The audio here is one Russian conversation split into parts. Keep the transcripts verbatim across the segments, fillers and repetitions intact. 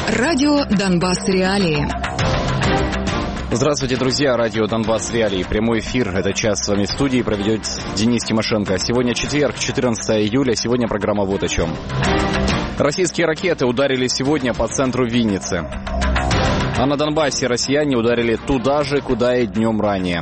Радио «Донбасс. Реалии». Здравствуйте, друзья. Радио «Донбасс. Реалии». Прямой эфир. Этот час с вами в студии проведет Денис Тимошенко. Сегодня четверг, четырнадцатое июля. Сегодня программа вот о чем. Российские ракеты ударили сегодня по центру Винницы. А на Донбассе россияне ударили туда же, куда и днем ранее.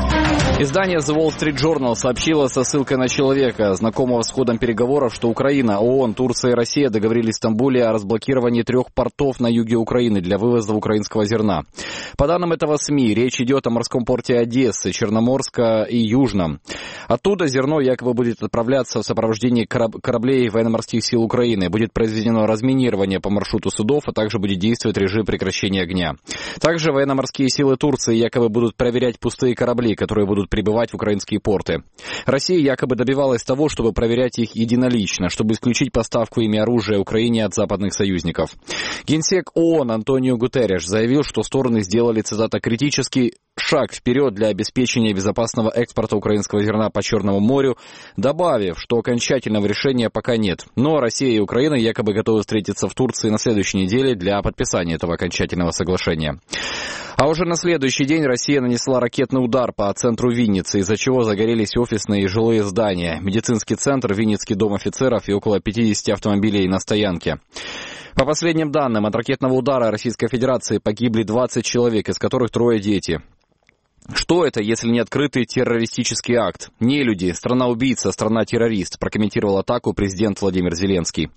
Издание The Wall Street Journal сообщило со ссылкой на человека, знакомого с ходом переговоров, что Украина, ООН, Турция и Россия договорились в Стамбуле о разблокировании трех портов на юге Украины для вывоза украинского зерна. По данным этого СМИ, речь идет о морском порте Одессы, Черноморска и Южном. Оттуда зерно якобы будет отправляться в сопровождении кораб- кораблей военно-морских сил Украины. Будет произведено разминирование по маршруту судов, а также будет действовать режим прекращения огня. Также военно-морские силы Турции якобы будут проверять пустые корабли, которые будут прибывать в украинские порты. Россия якобы добивалась того, чтобы проверять их единолично, чтобы исключить поставку ими оружия Украине от западных союзников. Генсек ООН Антонио Гутерреш заявил, что стороны сделали, цитата, «критический шаг вперед для обеспечения безопасного экспорта украинского зерна по Черному морю», добавив, что окончательного решения пока нет. Но Россия и Украина якобы готовы встретиться в Турции на следующей неделе для подписания этого окончательного соглашения. А уже на следующий день Россия нанесла ракетный удар по центру Винницы, из-за чего загорелись офисные и жилые здания, медицинский центр, Винницкий дом офицеров и около пятьдесят автомобилей на стоянке. По последним данным, от ракетного удара Российской Федерации погибли двадцать человек, из которых трое дети. Что это, если не открытый террористический акт? Нелюди, страна-убийца, страна-террорист, прокомментировал атаку президент Владимир Зеленский.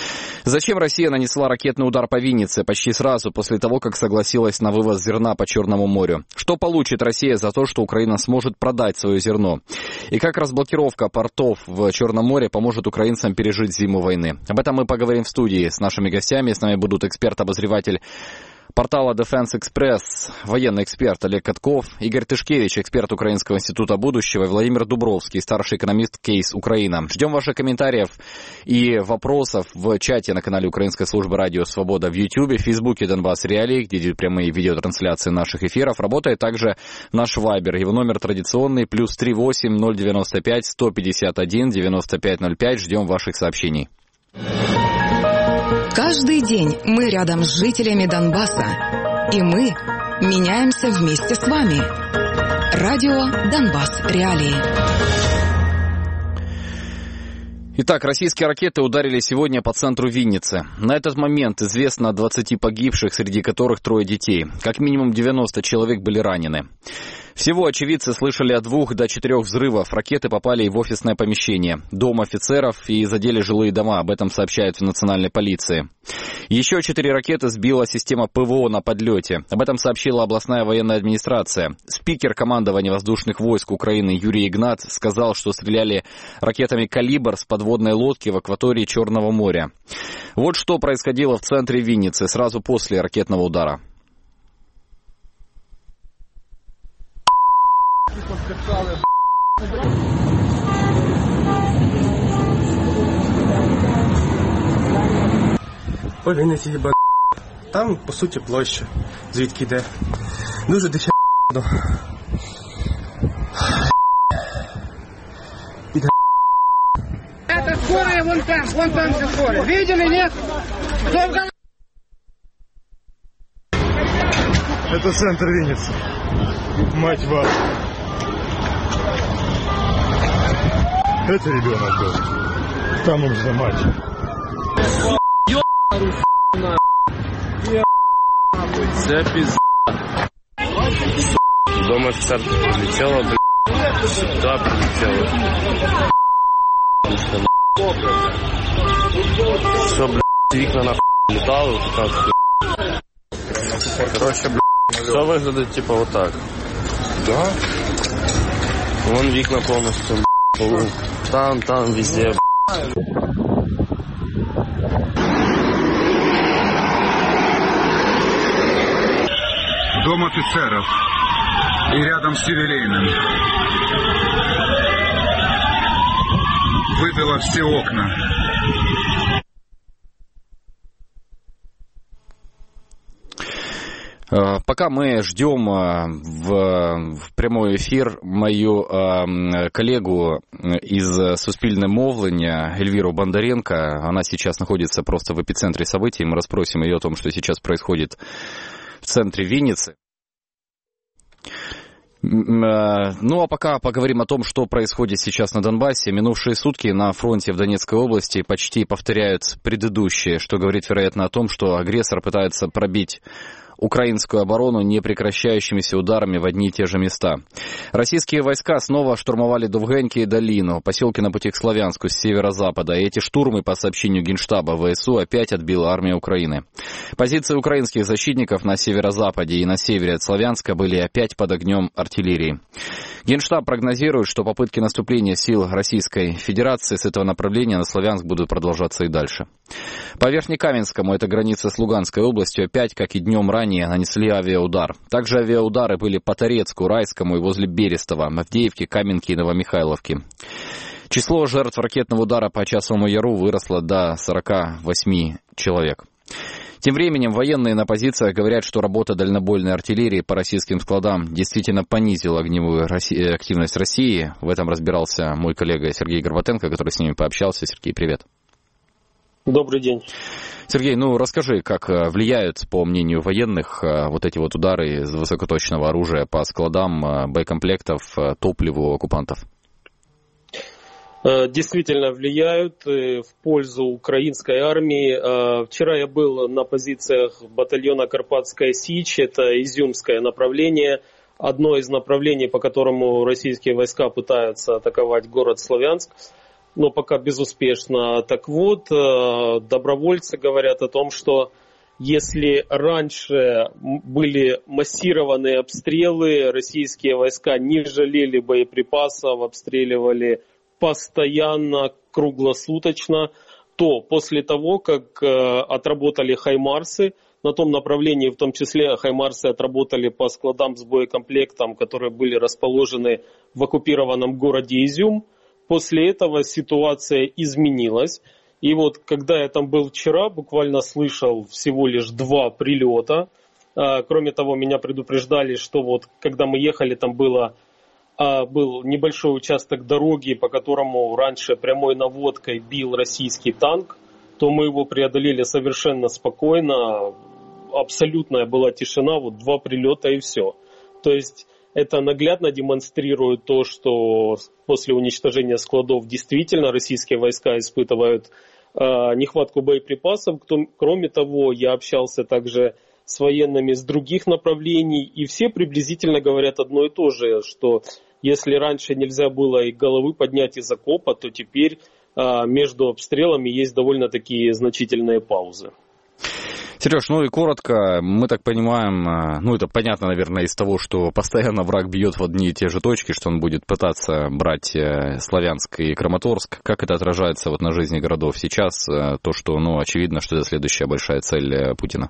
Зачем Россия нанесла ракетный удар по Виннице почти сразу после того, как согласилась на вывоз зерна по Черному морю? Что получит Россия за то, что Украина сможет продать свое зерно? И как разблокировка портов в Черном море поможет украинцам пережить зиму войны? Об этом мы поговорим в студии с нашими гостями. С нами будут эксперт-обозреватель портала Defense Express, военный эксперт Олег Катков, Игорь Тышкевич, эксперт Украинского института будущего, и Владимир Дубровский, старший экономист Кейс Украина. Ждем ваших комментариев и вопросов в чате на канале Украинской службы радио «Свобода» в Ютьюбе, в Фейсбуке «Донбасс Реалии», где идут прямые видеотрансляции наших эфиров. Работает также наш Вайбер. Его номер традиционный, плюс три восемь ноль девяносто пять сто пятьдесят один девяносто пять ноль пять. Ждем ваших сообщений. Каждый день мы рядом с жителями Донбасса, и мы меняемся вместе с вами. Радио «Донбасс. Реалии». Итак, российские ракеты ударили сегодня по центру Винницы. На этот момент известно о двадцати погибших, среди которых трое детей. Как минимум девяносто человек были ранены. Всего очевидцы слышали от двух до четырех взрывов. Ракеты попали и в офисное помещение, дом офицеров, и задели жилые дома. Об этом сообщают в национальной полиции. Еще четыре ракеты сбила система ПВО на подлете. Об этом сообщила областная военная администрация. Спикер командования воздушных войск Украины Юрий Игнат сказал, что стреляли ракетами «Калибр» с подводной лодки в акватории Черного моря. Вот что происходило в центре Винницы сразу после ракетного удара. Повинниці їбать. Там, по суті, площа, звідки йде. Дуже дихе. Это скорая вон там, вон там все скорая. Видели, нет? Это центр Винницы. Мать вашу. Это ребенок был. Там он за мать. Це пизда. Дом офицер прилетела, блядь. Сюда прилетела. Все, блядь, вікна нахуй летало, вот так. Короче, блядь, все выглядит типа вот так. Да? Вон вікна полностью, блядь. Там, там, везде, блядь. Дом офицеров и рядом с юбилейным. Выбило все окна. Пока мы ждем в, в прямой эфир мою э, коллегу из Суспільне мовлення Эльвиру Бондаренко, она сейчас находится просто в эпицентре событий, мы расспросим ее о том, что сейчас происходит в центре Винницы. Ну а пока поговорим о том, что происходит сейчас на Донбассе. Минувшие сутки на фронте в Донецкой области почти повторяют предыдущие, что говорит, вероятно, о том, что агрессор пытается пробить украинскую оборону непрекращающимися ударами в одни и те же места. Российские войска снова штурмовали Довгеньки и Долину, поселки на пути к Славянску с северо-запада. И эти штурмы, по сообщению Генштаба ВСУ, опять отбила армия Украины. Позиции украинских защитников на северо-западе и на севере от Славянска были опять под огнем артиллерии. Генштаб прогнозирует, что попытки наступления сил Российской Федерации с этого направления на Славянск будут продолжаться и дальше. По Верхнекаменскому, это граница с Луганской областью, опять, как и днем ранее, нанесли авиаудар. Также авиаудары были по Торецку, Райскому и возле Берестова, Авдеевке, Каменке и Новомихайловке. Число жертв ракетного удара по Часовому Яру выросло до сорока восьми человек. Тем временем военные на позициях говорят, что работа дальнобойной артиллерии по российским складам действительно понизила огневую активность России. В этом разбирался мой коллега Сергей Горбатенко, который с ними пообщался. Сергей, привет. Добрый день. Сергей, ну расскажи, как влияют, по мнению военных, вот эти вот удары из высокоточного оружия по складам боекомплектов, топливу оккупантов? Действительно влияют в пользу украинской армии. Вчера я был на позициях батальона «Карпатская Сич», это изюмское направление, одно из направлений, по которому российские войска пытаются атаковать город Славянск, но пока безуспешно. Так вот, добровольцы говорят о том, что если раньше были массированные обстрелы, российские войска не жалели боеприпасов, обстреливали постоянно, круглосуточно, то после того, как э, отработали хаймарсы, на том направлении, в том числе хаймарсы отработали по складам с боекомплектом, которые были расположены в оккупированном городе Изюм, после этого ситуация изменилась. И вот когда я там был вчера, буквально слышал всего лишь два прилета. Э, кроме того, меня предупреждали, что вот когда мы ехали, там было... был небольшой участок дороги, по которому раньше прямой наводкой бил российский танк, то мы его преодолели совершенно спокойно, абсолютная была тишина, вот два прилета и все. То есть это наглядно демонстрирует то, что после уничтожения складов действительно российские войска испытывают э, нехватку боеприпасов. Кроме того, я общался также с военными с других направлений, и все приблизительно говорят одно и то же, что если раньше нельзя было и головы поднять из окопа, то теперь а, между обстрелами есть довольно-таки значительные паузы. Сереж, ну и коротко, мы так понимаем, ну это понятно, наверное, из того, что постоянно враг бьет в одни и те же точки, что он будет пытаться брать Славянск и Краматорск. Как это отражается вот на жизни городов сейчас? То, что, ну, очевидно, что это следующая большая цель Путина.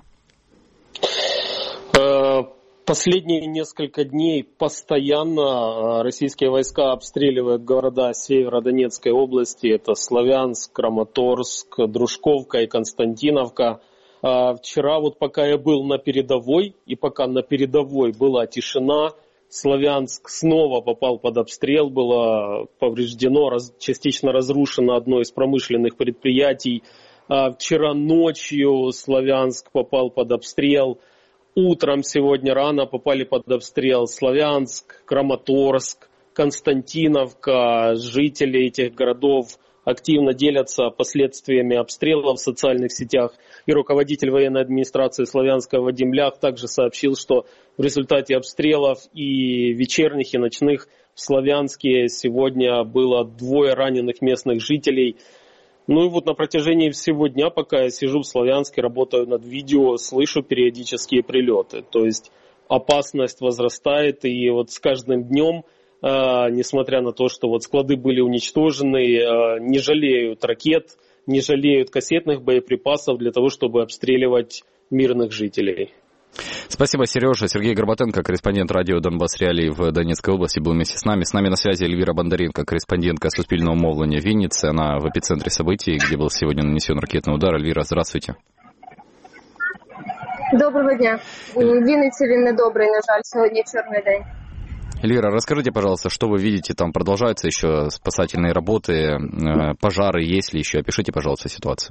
Последние несколько дней постоянно российские войска обстреливают города Северодонецкой области. Это Славянск, Краматорск, Дружковка и Константиновка. Вчера вот пока я был на передовой, и пока на передовой была тишина, Славянск снова попал под обстрел, было повреждено, частично разрушено одно из промышленных предприятий. Вчера ночью Славянск попал под обстрел. Утром сегодня рано попали под обстрел Славянск, Краматорск, Константиновка. Жители этих городов активно делятся последствиями обстрела в социальных сетях. И руководитель военной администрации Славянска Вадим Лях также сообщил, что в результате обстрелов и вечерних, и ночных в Славянске сегодня было двое раненых местных жителей. Ну и вот на протяжении всего дня, пока я сижу в Славянске, работаю над видео, слышу периодические прилеты. То есть опасность возрастает, и вот с каждым днем, э, несмотря на то, что вот склады были уничтожены, э, не жалеют ракет, не жалеют кассетных боеприпасов для того, чтобы обстреливать мирных жителей. Спасибо, Сережа. Сергей Горбатенко, корреспондент радио «Донбасс Реалии» в Донецкой области, был вместе с нами. С нами на связи Эльвира Бондаренко, корреспондентка Суспільного мовлення в Виннице. Она в эпицентре событий, где был сегодня нанесен ракетный удар. Эльвира, здравствуйте. Доброго дня. В Вінниці він недобрий, на жаль, сьогодні чорний день. Эльвира, расскажите, пожалуйста, что вы видите, там продолжаются еще спасательные работы, пожары, есть ли еще? Опишите, пожалуйста, ситуацию.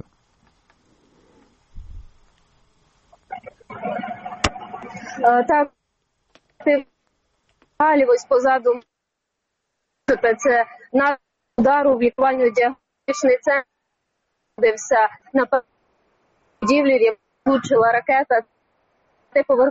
Так, ось позаду це на удару в лікувально-діагностичний центр, знаходився на будівлі, влучила ракета, поверх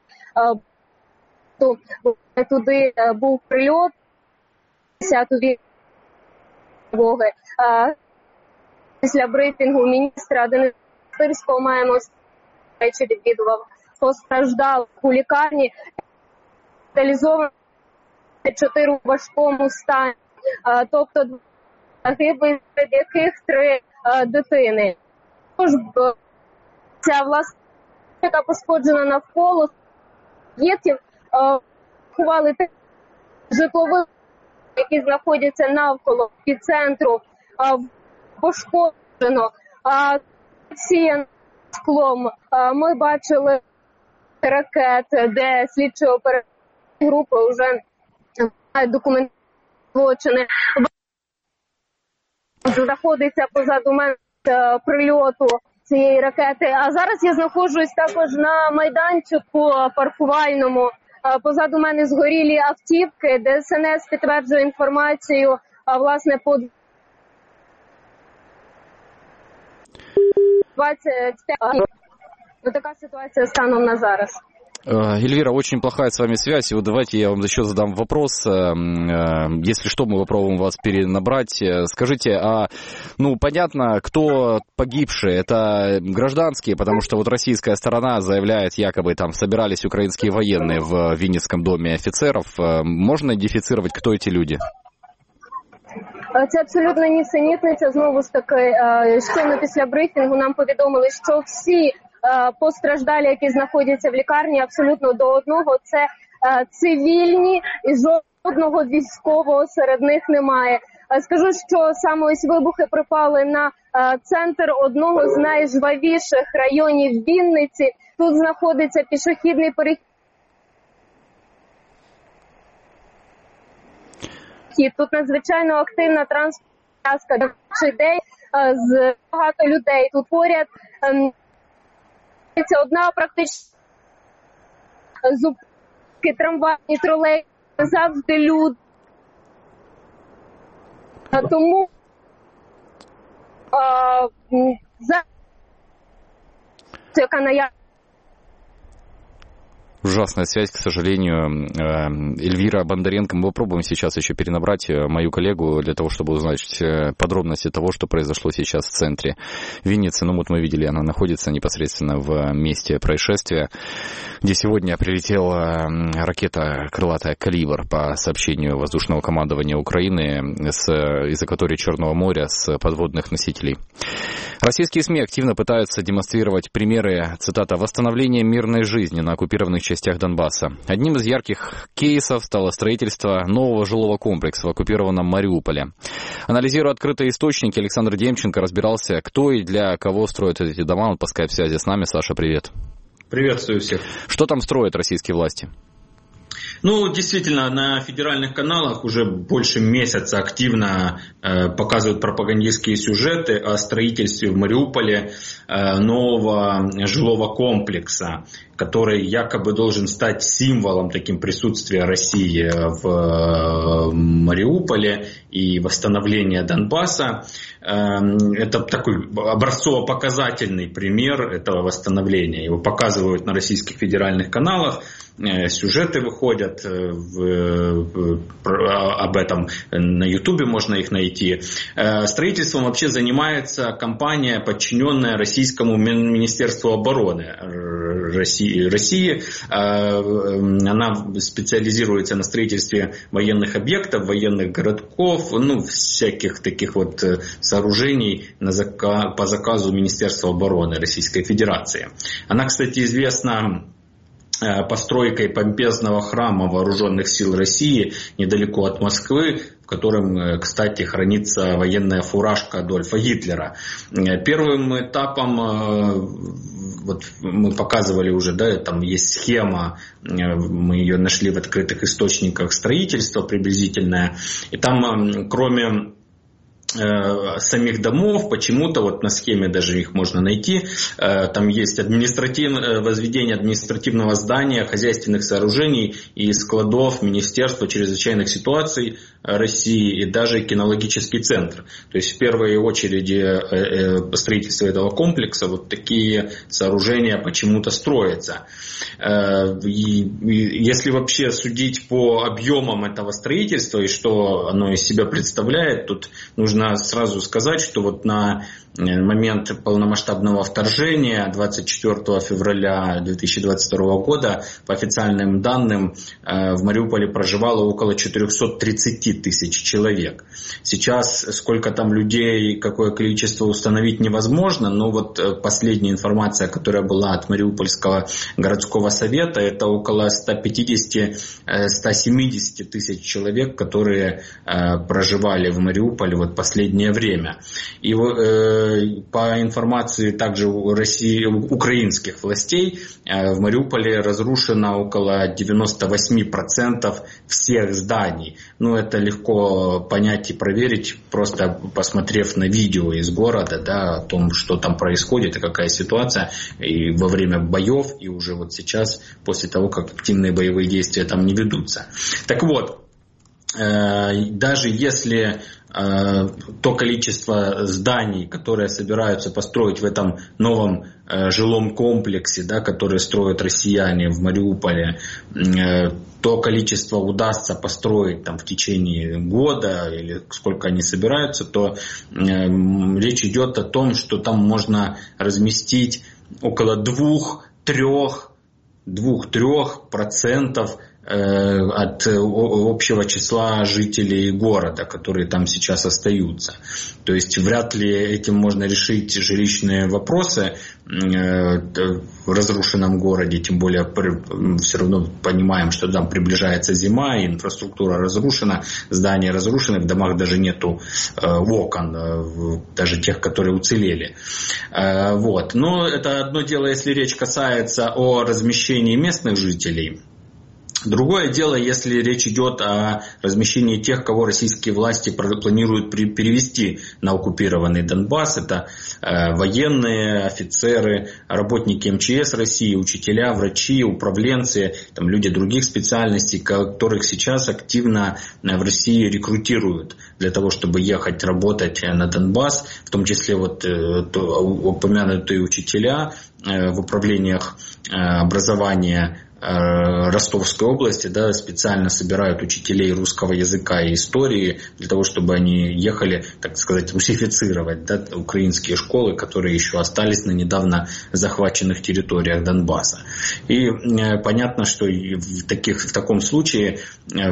туди був прильот, десятої воги. Після брифінгу міністра Дениса Шмигаля маємо речі відвідував, постраждав у лікарні, госпіталізовано чотири у важкому стані, тобто загиблих, серед яких три дитини. Тож ця власне, яка пошкоджена навколо об'єктів, ховали житлових, які знаходяться навколо епіцентру, пошкоджено. Сіян склом ми бачили ракет, де слідчі оперативні групи вже мають документи злочини. Знаходиться позаду мене прильоту цієї ракети. А зараз я знаходжусь також на майданчику паркувальному. Позаду мене згорілі автівки, де Де Ес Ен Ес підтверджує інформацію, а власне по двадцять п'ять. Вот такая ситуация станом на зараз. Эльвира, очень плохая с вами связь. И вот давайте я вам еще задам вопрос. Если что, мы попробуем вас перенабрать. Скажите, а, ну, понятно, кто погибшие? Это гражданские, потому что вот российская сторона заявляет, якобы там собирались украинские военные в Винницком доме офицеров. Можно идентифицировать, кто эти люди? Це абсолютно нісенітниця. Знову ж таки, щойно після брифінгу нам повідомили, що всі постраждалі, які знаходяться в лікарні, абсолютно до одного, це цивільні, і жодного військового серед них немає. Скажу, що саме ось вибухи припали на центр одного з найжвавіших районів Вінниці. Тут знаходиться пішохідний перехід. Тут надзвичайно активна транспортна день, з багато людей. Тут поряд це одна практично зупинки, трамвайні, тролейбуси, завжди люди. Тому а, за яка наявна. Ужасная связь, к сожалению. Эльвира Бондаренко. Мы попробуем сейчас еще перенабрать мою коллегу для того, чтобы узнать подробности того, что произошло сейчас в центре Винницы. Ну вот мы видели, она находится непосредственно в месте происшествия, где сегодня прилетела ракета крылатая «Калибр» по сообщению воздушного командования Украины, с, из акватории Черного моря, с подводных носителей. Российские СМИ активно пытаются демонстрировать примеры, цитата, «восстановления мирной жизни на оккупированных частях Донбасса». Одним из ярких кейсов стало строительство нового жилого комплекса в оккупированном Мариуполе. Анализируя открытые источники, Александр Демченко разбирался, кто и для кого строят эти дома. Он по скайп-связи с нами. Саша, привет. Приветствую всех. Что там строят российские власти? Ну, действительно, на федеральных каналах уже больше месяца активно э, показывают пропагандистские сюжеты о строительстве в Мариуполе э, нового жилого комплекса, который якобы должен стать символом таким присутствия России в э, Мариуполе и восстановления Донбасса. Э, это такой образцово-показательный пример этого восстановления. Его показывают на российских федеральных каналах. Сюжеты выходят в, в, об этом на Ютубе, можно их найти. Строительством вообще занимается компания, подчиненная Российскому Министерству обороны России. России. Она специализируется на строительстве военных объектов, военных городков, ну, всяких таких вот сооружений на заказ, по заказу Министерства обороны Российской Федерации. Она, кстати, известна постройкой помпезного храма Вооруженных сил России недалеко от Москвы, в котором, кстати, хранится военная фуражка Адольфа Гитлера. Первым этапом, вот мы показывали уже, да, там есть схема, мы ее нашли в открытых источниках строительства приблизительная, и там, кроме самих домов, почему-то вот на схеме даже их можно найти, там есть административное возведение административного здания, хозяйственных сооружений и складов Министерства чрезвычайных ситуаций России и даже кинологический центр. То есть в первой очереди строительство этого комплекса вот такие сооружения почему-то строятся. И если вообще судить по объемам этого строительства и что оно из себя представляет, тут нужно сразу сказать, что вот на момент полномасштабного вторжения двадцать четвёртого февраля две тысячи двадцать второго года по официальным данным в Мариуполе проживало около четыреста тридцать тысяч человек. Сейчас сколько там людей, какое количество установить невозможно, но вот последняя информация, которая была от Мариупольского городского совета, это около сто пятьдесят - сто семьдесят тысяч человек, которые проживали в Мариуполе вот последнее время. И по информации также у России, украинских властей, в Мариуполе разрушено около девяносто восемь процентов всех зданий. Ну, это легко понять и проверить, просто посмотрев на видео из города, да, о том, что там происходит и какая ситуация и во время боев, и уже вот сейчас, после того, как активные боевые действия там не ведутся. Так вот, даже если то количество зданий, которые собираются построить в этом новом жилом комплексе, да, который строят россияне в Мариуполе, то количество удастся построить там в течение года или сколько они собираются, то речь идет о том, что там можно разместить около двух-трех двух-трех процентов от общего числа жителей города, которые там сейчас остаются. То есть вряд ли этим можно решить жилищные вопросы в разрушенном городе, тем более все равно понимаем, что там приближается зима, и инфраструктура разрушена, здания разрушены, в домах даже нету окон, даже тех, которые уцелели. Вот. Но это одно дело, если речь касается о размещении местных жителей. Другое дело, если речь идет о размещении тех, кого российские власти планируют перевести на оккупированный Донбасс. Это военные, офицеры, работники эм че эс России, учителя, врачи, управленцы, там, люди других специальностей, которых сейчас активно в России рекрутируют для того, чтобы ехать работать на Донбасс, в том числе вот упомянутые учителя в управлениях образования Ростовской области, да, специально собирают учителей русского языка и истории для того, чтобы они ехали, так сказать, русифицировать, да, украинские школы, которые еще остались на недавно захваченных территориях Донбасса. И э, понятно, что в, таких, в таком случае э,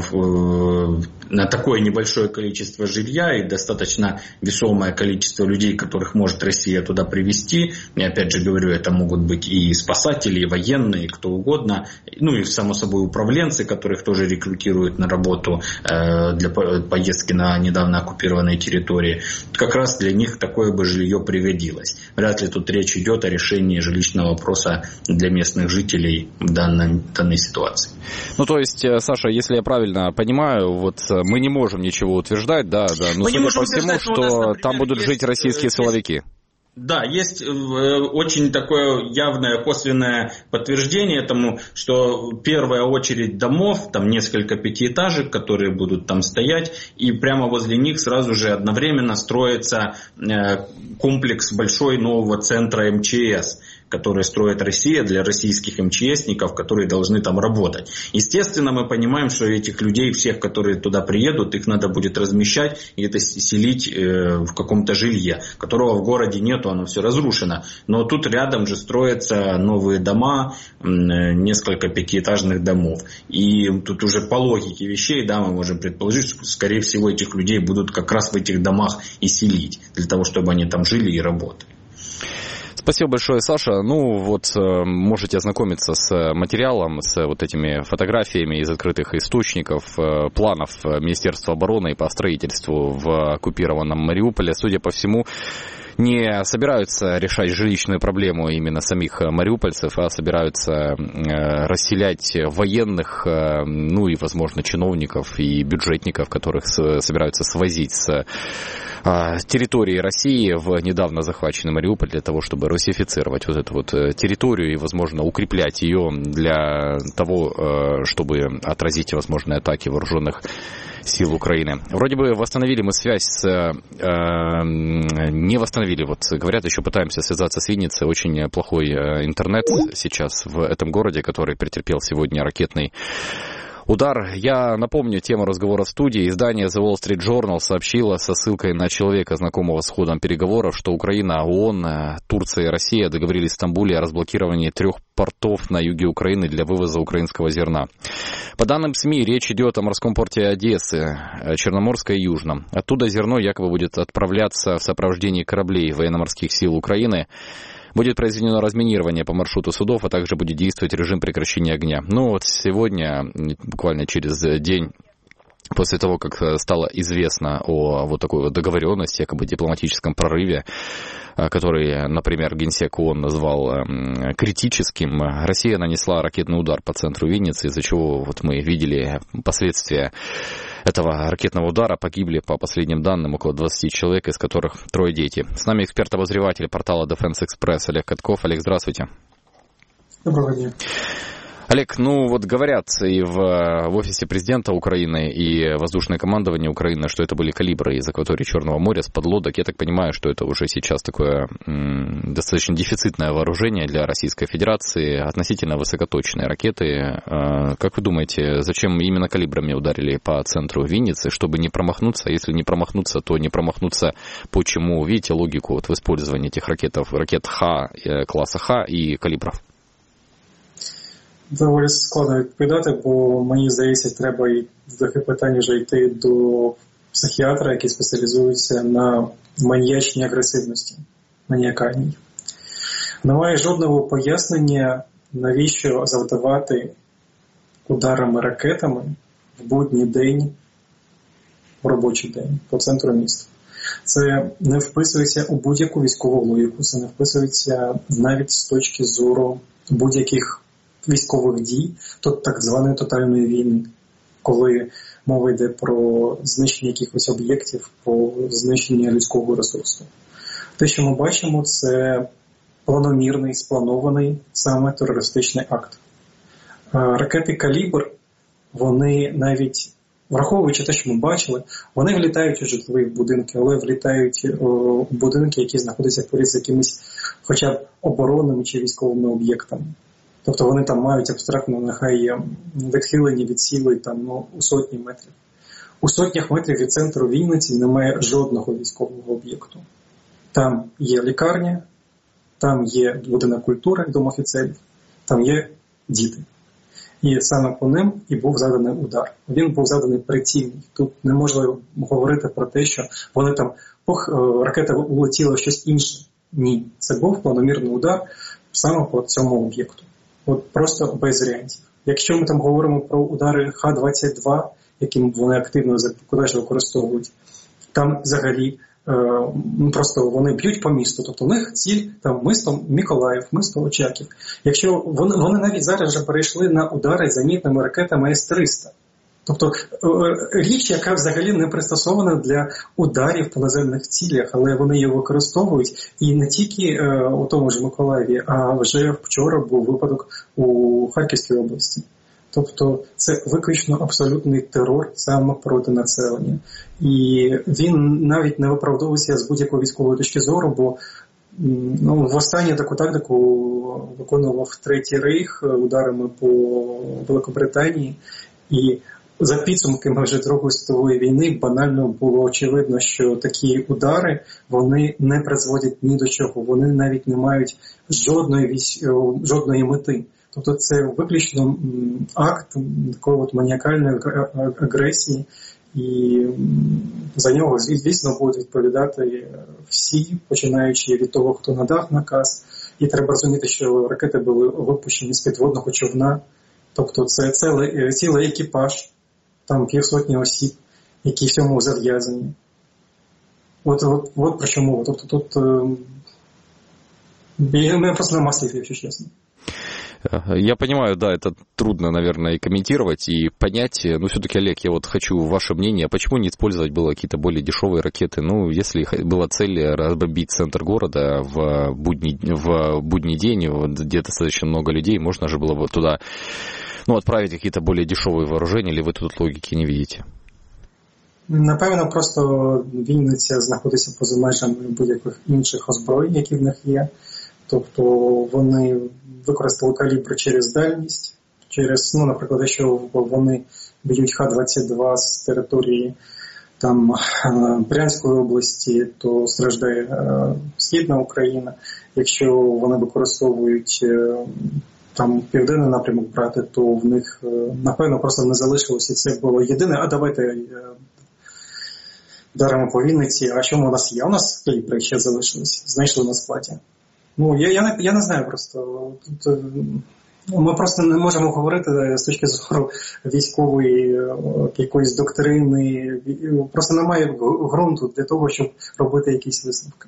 в, на такое небольшое количество жилья и достаточно весомое количество людей, которых может Россия туда привезти, и опять же говорю, это могут быть и спасатели, и военные, и кто угодно, ну и, само собой, управленцы, которых тоже рекрутируют на работу э, для поездки на недавно оккупированной территории. Как раз для них такое бы жилье пригодилось. Вряд ли тут речь идет о решении жилищного вопроса для местных жителей в данной, данной ситуации. Ну, то есть, Саша, если я правильно понимаю, вот мы не можем ничего утверждать, да, да, но мы судя по всему, что нас, например, там будут жить российские есть... силовики. Да, есть очень такое явное косвенное подтверждение этому, что первая очередь домов, там несколько пятиэтажек, которые будут там стоять, и прямо возле них сразу же одновременно строится комплекс большой нового центра эм че эс, которые строит Россия для российских эм че эсников, которые должны там работать. Естественно, мы понимаем, что этих людей, всех, которые туда приедут, их надо будет размещать и это селить в каком-то жилье, которого в городе нету, оно все разрушено. Но тут рядом же строятся новые дома, несколько пятиэтажных домов. И тут уже по логике вещей, да, мы можем предположить, что, скорее всего, этих людей будут как раз в этих домах и селить, для того, чтобы они там жили и работали. Спасибо большое, Саша. Ну, вот можете ознакомиться с материалом, с вот этими фотографиями из открытых источников, планов Министерства обороны по строительству в оккупированном Мариуполе. Судя по всему, не собираются решать жилищную проблему именно самих мариупольцев, а собираются расселять военных, ну и, возможно, чиновников и бюджетников, которых собираются свозить с территории России в недавно захваченный Мариуполь для того, чтобы русифицировать вот эту вот территорию и, возможно, укреплять ее для того, чтобы отразить возможные атаки вооруженных сил Украины. Вроде бы восстановили мы связь с... Э, не восстановили, вот говорят, еще пытаемся связаться с Винницей. Очень плохой интернет сейчас в этом городе, который претерпел сегодня ракетный удар. Я напомню тему разговора в студии. Издание The Wall Street Journal сообщило со ссылкой на человека, знакомого с ходом переговоров, что Украина, ООН, Турция и Россия договорились в Стамбуле о разблокировании трех портов на юге Украины для вывоза украинского зерна. По данным СМИ, речь идет о морском порте Одессы, Черноморской и Южном. Оттуда зерно якобы будет отправляться в сопровождении кораблей военно-морских сил Украины. Будет произведено разминирование по маршруту судов, а также будет действовать режим прекращения огня. Ну вот сегодня, буквально через день после того, как стало известно о вот такой вот договоренности, якобы дипломатическом прорыве, который, например, Генсек ООН назвал критическим, Россия нанесла ракетный удар по центру Винницы, из-за чего вот мы видели последствия этого ракетного удара. Погибли, по последним данным, около двадцать человек, из которых трое дети. С нами эксперт-обозреватель портала Defense Express Олег Катков. Олег, здравствуйте. Доброго дня. Олег, ну вот говорят и в, в офисе президента Украины, и воздушное командование Украины, что это были калибры из акватории Черного моря, с подлодок. Я так понимаю, что это уже сейчас такое м, достаточно дефицитное вооружение для Российской Федерации, относительно высокоточные ракеты. Э, как вы думаете, зачем именно калибрами ударили по центру Винницы, чтобы не промахнуться? Если не промахнуться, то не промахнуться почему? Видите логику вот в использовании этих ракетов, ракет Х, класса Х і калібрів? Доволі складно відповідати, бо мені здається, треба і в таке питання вже йти до психіатра, який спеціалізується на маніячній агресивності, маніакальній. Немає жодного пояснення, навіщо завдавати ударами ракетами в будній день, в робочий день, по центру міста. Це не вписується у будь-яку військову логіку, це не вписується навіть з точки зору будь-яких військових дій, тобто так званої тотальної війни, коли мова йде про знищення якихось об'єктів, про знищення людського ресурсу. Те, що ми бачимо, це планомірний, спланований саме терористичний акт. Ракети «Калібр», вони навіть, враховуючи те, що ми бачили, вони влітають у житлові будинки, але влітають у будинки, які знаходяться поряд з якимись хоча б оборонними чи військовими об'єктами. Тобто вони там мають абстрактно, нехай відхилені від сіли там, ну, у сотні метрів. У сотнях метрів від центру Вінниці немає жодного військового об'єкту. Там є лікарня, там є будинок культури, дом офіцерів, там є діти. І саме по ним і був заданий удар. Він був заданий прицільний. Тут не можна говорити про те, що вони там, ох, ракета улетіла в щось інше. Ні, це був планомірний удар саме по цьому об'єкту. От просто без варіантів. Якщо ми там говоримо про удари Х двадцять два, яким вони активно використовують, там взагалі е, просто вони б'ють по місту. Тобто у них ціль там місто Миколаїв, місто Очаків. Якщо вони, вони навіть зараз вже перейшли на удари зенітними ракетами С триста. Тобто річ, яка взагалі не пристосована для ударів по наземних цілях, але вони її використовують і не тільки е, у тому ж Миколаєві, а вже вчора був випадок у Харківській області. Тобто це виключно абсолютний терор саме проти населення. І він навіть не виправдовується з будь-якої військової точки зору, бо ну, в останню таку тактику виконував Третій Рейх ударами по Великобританії. І за підсумками вже Другої світової війни банально було очевидно, що такі удари, вони не призводять ні до чого, вони навіть не мають жодної, жодної мети. Тобто це виключно акт такої от маніакальної агресії, І за нього, звісно, будуть відповідати всі, починаючи від того, хто надав наказ. І треба розуміти, що ракети були випущені з підводного човна. Тобто це цілий, цілий екіпаж, там півсотні осіб, які в цьому зав'язані. От, от, от про що мова. Тобто тут е, мене просто нема слів, якщо чесно. Я понимаю, да, это трудно, наверное, и комментировать, и понять, но все-таки, Олег, я вот хочу ваше мнение, почему не использовать было какие-то более дешевые ракеты? Ну, если была цель разбомбить центр города в будний, в будний день, где достаточно много людей, можно же было бы туда, ну, отправить какие-то более дешевые вооружения, или вы тут логики не видите? Напевно, просто Вінниця знаходиться поза межами будь-яких інших озброєнь, які в них є. Тобто вони використали калібр через дальність, через, ну, наприклад, якщо вони б'ють Х двадцять два з території там Брянської області, то страждає е, Східна Україна. Якщо вони використовують е, там південний напрямок брати, то в них, е, напевно, просто не залишилося. Це було єдине, а давайте е, даримо по Вінниці. А що у нас є? У нас калібри ще залишились, знайшли на складі. Ну, я, я, не, я не знаю просто. Тут, ми просто не можемо говорити з точки зору військової якоїсь доктрини. Просто немає ґрунту для того, щоб робити якісь висновки.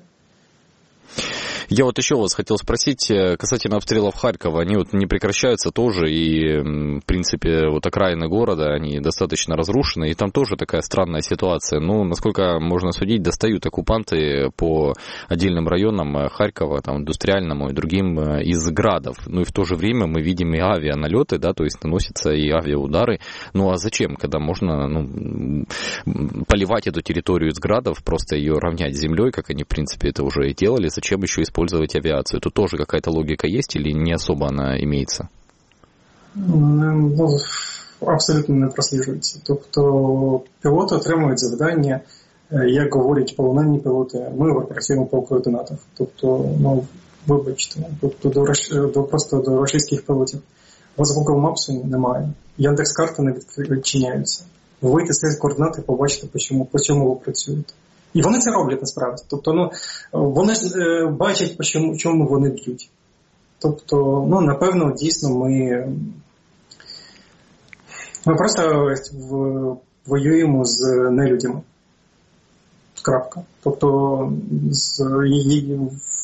Я вот еще вас хотел спросить касательно обстрелов Харькова. Они вот не прекращаются тоже, и, в принципе, вот окраины города, они достаточно разрушены, и там тоже такая странная ситуация. Ну, насколько можно судить, достают оккупанты по отдельным районам Харькова, там, индустриальному и другим, из градов. Ну, и в то же время мы видим и авианалеты, да, то есть наносятся и авиаудары. Ну, а зачем, когда можно, ну, поливать эту территорию из градов, просто ее равнять с землей, как они, в принципе, это уже и делали, зачем еще использовать использовать авиацию? Тут тоже какая-то логика есть или не особо она имеется? Ну, абсолютно не просліджується. Тобто пілоти отримують завдання, як говорять полонені пілоти, ми працюємо по координатах. Тобто, ну, вибачте, тобто до, до, просто до російських пілотів. У вас Google Maps немає, Яндекс.Карти не відчиняються. Вийти з координати, побачите, по чому, по чому ви працюєте. І вони це роблять насправді. Тобто, ну, вони ж е, бачать, по чому, чому вони б'ють. Тобто, ну, напевно, дійсно ми, ми просто в, воюємо з нелюдями. Крапка. Тобто, з, її,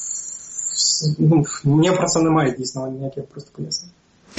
ну, мені про це немає дійсно ніяких просто пояснень.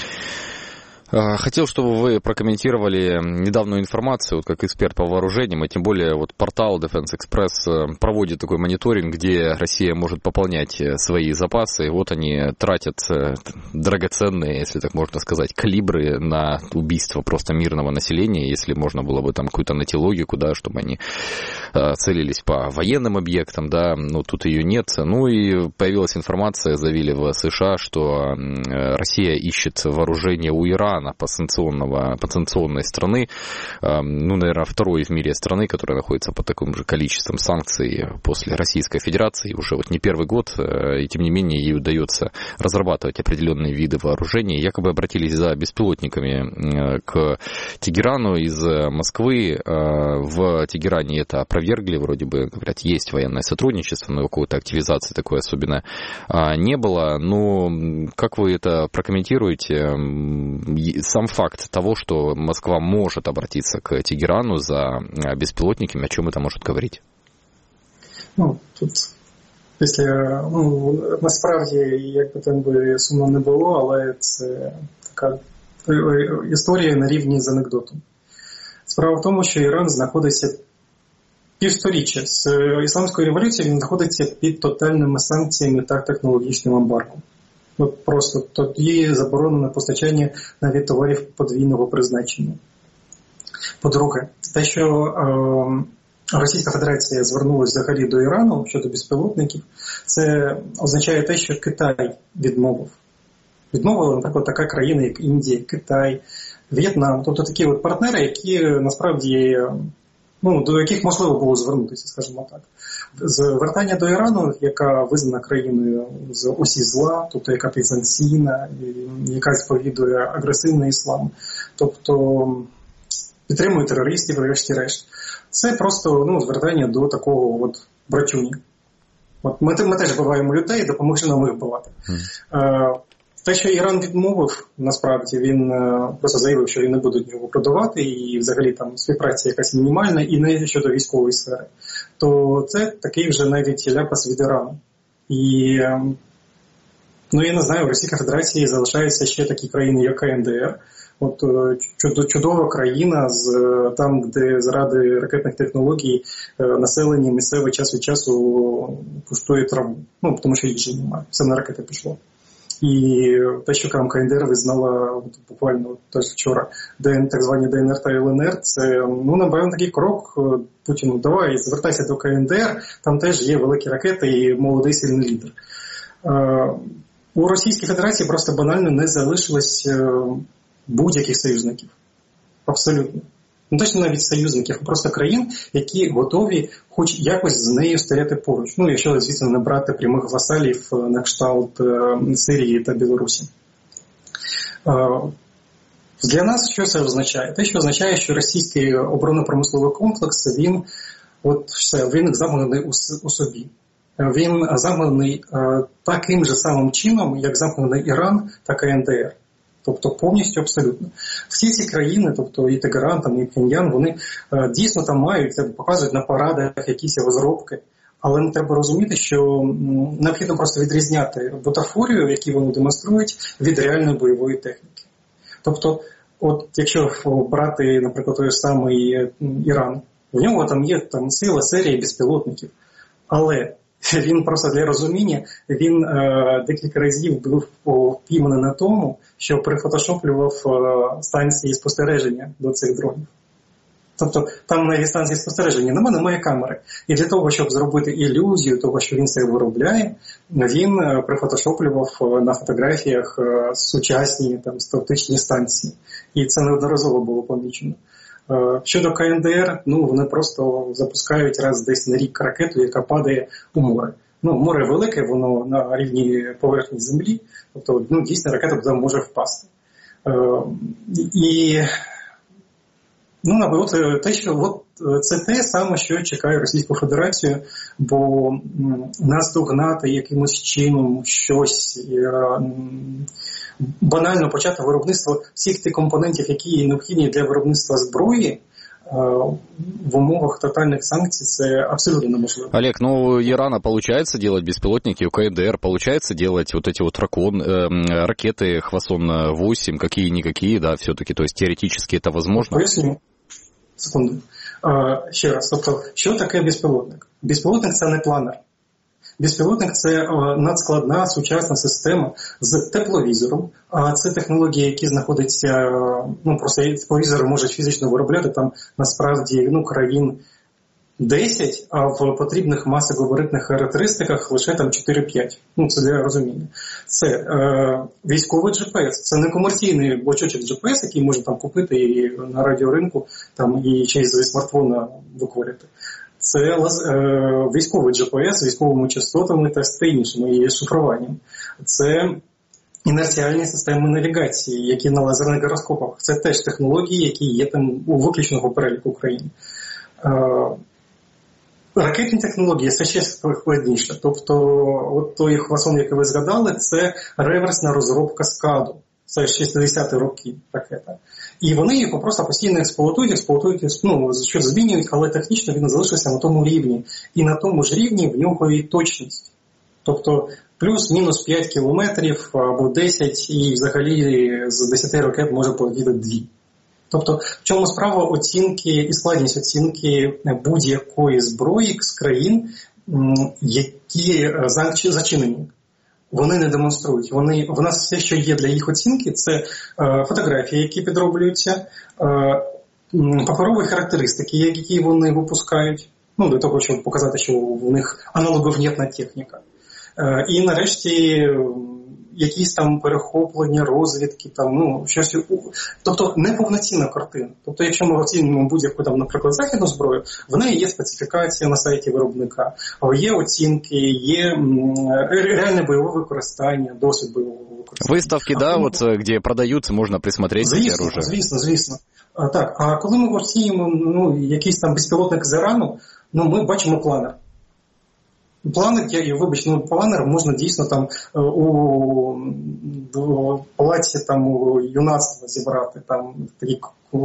Хотел, чтобы вы прокомментировали недавнюю информацию, вот как эксперт по вооружениям, и тем более вот портал Defense Express проводит такой мониторинг, где Россия может пополнять свои запасы, и вот они тратят драгоценные, если так можно сказать, калибры на убийство просто мирного населения, если можно было бы там какую-то найти логику, да, чтобы они целились по военным объектам, да, но тут ее нет. Ну и появилась информация, заявили в США, что Россия ищет вооружение у Ирана, по, санкционного, по санкционной страны, ну, наверное, второй в мире страны, которая находится под таким же количеством санкций после Российской Федерации, уже вот не первый год, и тем не менее ей удается разрабатывать определенные виды вооружений. Якобы обратились за беспилотниками к Тегерану из Москвы. В Тегеране это опровергли, вроде бы, говорят, есть военное сотрудничество, но какой-то активизации такой особенно не было. Но как вы это прокомментируете? Сам факт того, что Москва может обратиться к Тегерану за беспилотниками, о чем это может говорить? Ну, тут після, ну, насправді, як би там би сумно не було, але це така історія на рівні з анекдотом. Справа в тому, що Іран знаходиться півсторіччя з ісламської революції, він знаходиться під тотальними санкціями та технологічним ембаргом. Просто тоді заборонено постачання навіть товарів подвійного призначення. По-друге, те, що е, Російська Федерація звернулася взагалі до Ірану щодо безпілотників, це означає те, що Китай відмовив. Відмовила, наприклад, така країна, як Індія, Китай, В'єтнам. Тобто такі от партнери, які насправді, ну, до яких можливо було звернутися, скажімо так. Звертання до Ірану, яка визнана країною з осі зла, тобто яка підсанкційна, яка сповідує агресивний іслам. Тобто підтримує терористів, врешті-решт. Це просто ну, звертання до такого от братюні. От ми, ми теж вбиваємо людей, допоможи нам їх вбивати. Mm. Те, що Іран відмовив, насправді, він просто заявив, що він не буде його продавати, і взагалі там співпраця якась мінімальна, і не щодо військової сфери, то це такий вже навіть ляпас від Ірану. І, ну я не знаю, в Російській Федерації залишаються ще такі країни, як КНДР. От чудова країна, з, там, де заради ракетних технологій населення місцеве час від часу пустує траву. Ну, тому що їжі немає, все на ракети пішло. І те, що там КНДР визнала от, буквально теж вчора, так звані ДНР та ЛНР, це, ну, напевно, такий крок Путіну, давай, звертайся до КНДР, там теж є великі ракети і молодий сильний лідер. У Російській Федерації просто банально не залишилось будь-яких союзників. Абсолютно. Ну, точно навіть союзників, а просто країн, які готові хоч якось з нею стояти поруч. Ну, якщо, звісно, не брати прямих васалів на кшталт Сирії та Білорусі. Для нас що це означає? Те, що означає, що російський оборонно-промисловий комплекс, він, от все, він замкнений у собі. Він замкнений таким же самим чином, як замкнений Іран та КНДР. Тобто повністю абсолютно. Всі ці країни, тобто і Тегеран, там, і Пхеньян, вони е, дійсно там мають, показують на парадах якісь розробки, але не треба розуміти, що м, необхідно просто відрізняти бутафорію, яку вони демонструють, від реальної бойової техніки. Тобто, от якщо брати, наприклад, той самий Іран, в нього там є там, ціла серія безпілотників, але він просто для розуміння, він е, декілька разів був впійманий на тому, що прифотошоплював е, станції спостереження до цих дронів. Тобто там на станції спостереження немає, немає камери. І для того, щоб зробити ілюзію того, що він це виробляє, він е, прифотошоплював на фотографіях е, сучасні там, оптичні станції. І це неодноразово було помічено. Щодо КНДР, ну вони просто запускають раз десь на рік ракету, яка падає у море. Ну, море велике, воно на рівні поверхні землі, тобто ну, дійсно ракета туди може впасти. Е, і ну, от, те, що, от, це те саме, що чекає Російську Федерацію, бо наздогнати якимось чином щось, е, банально почати виробництво всіх тих компонентів, які необхідні для виробництва зброї, в умовах тотальных санкций это абсолютно неможливо. Олег, ну у Ирана получается делать беспилотники, у КНДР получается делать вот эти вот ракон, э, ракеты Хвасон восемь, какие-никакие, да, все-таки, то есть теоретически это возможно? Поясню. Секунду. А, ще раз, тобто, що таке безпілотник? Безпілотник – це не планер. Безпілотник – це надскладна сучасна система з тепловізором, а це технології, які знаходяться, ну просто тепловізори можуть фізично виробляти там насправді ну, країн десять, а в потрібних масогабаритних характеристиках лише там чотири-п'ять. Ну це для розуміння. Це е, військовий джі пі ес, це не комерційний блочочок джі пі ес, який можна там купити і на радіоринку там, і через смартфона викорити. Це е, військовий джі пі ес з військовими частотами та з іншими і шифруванням. Це інерціальні системи навігації, які на лазерних гіроскопах. Це теж технології, які є там у виключного переліку країн. Е, ракетні технології – це ще складніше. Тобто, от той Хвасон, який ви згадали, це реверсна розробка скаду. Це шістдесяті роки ракета. І вони його просто постійно експлуатують, експлуатують, ну, щось змінюють, але технічно він залишився на тому рівні. І на тому ж рівні в нього і точність. Тобто плюс-мінус п'ять кілометрів або десять, і взагалі з десяти ракет може полетіти дві. Тобто в чому справа оцінки і складність оцінки будь-якої зброї з країн, які зачинені. Вони не демонструють. Вони, в нас все, що є для їх оцінки, це е, фотографії, які підроблюються, е, паперові характеристики, які вони випускають, ну, для того, щоб показати, що в них аналоговнєтна техніка. Е, і нарешті якісь там перехоплення, розвідки, там, ну, щось, тобто неповноцінна картина. Тобто, якщо ми оцінюємо будь-яку там, наприклад, західну зброю, в неї є специфікація на сайті виробника, є оцінки, є реальне бойове використання, досвід бойового використання. Виставки, да, ми... от, где продаються, можна присмотрети звісно, ці оружия. Звісно, звісно. А, так, а коли ми оцінюємо ну, якийсь там безпілотник з Ірану, ну, ми бачимо планер. Планер, я, вибач, ну, планер можна дійсно там у, у палаці там у юнацтва зібрати. Там такі,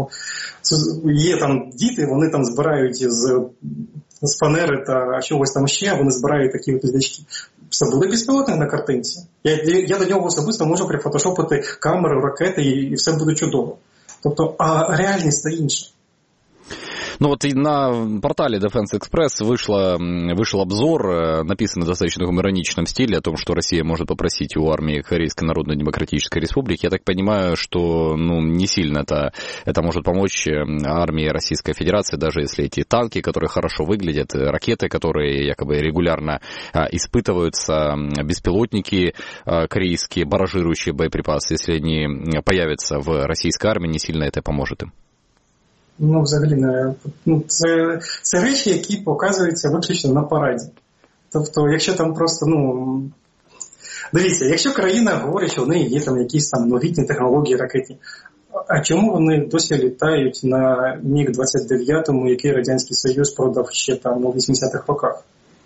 є там діти, вони там збирають з, з фанери та чогось там ще, вони збирають такі от літачки. Все буде безпілотник на картинці. Я, я до нього особисто можу прифотошопити камери, ракети і, і все буде чудово. Тобто, а реальність та інша. Ну вот и на портале Defense Express вышло, вышел обзор, написанный в достаточно ироничном стиле, о том, что Россия может попросить у армии Корейской Народно-Демократической Республики. Я так понимаю, что ну, не сильно это, это может помочь армии Российской Федерации, даже если эти танки, которые хорошо выглядят, ракеты, которые якобы регулярно испытываются, беспилотники корейские, баражирующие боеприпасы, если они появятся в российской армии, не сильно это поможет им. Ну, взагалі, не, ну, це, це речі, які показуються виключно на параді. Тобто, якщо там просто, ну, дивіться, якщо країна говорить, що в неї є там якісь там новітні технології ракетні, а чому вони досі літають на міг двадцять дев'ять, який Радянський Союз продав ще там у вісімдесятих роках?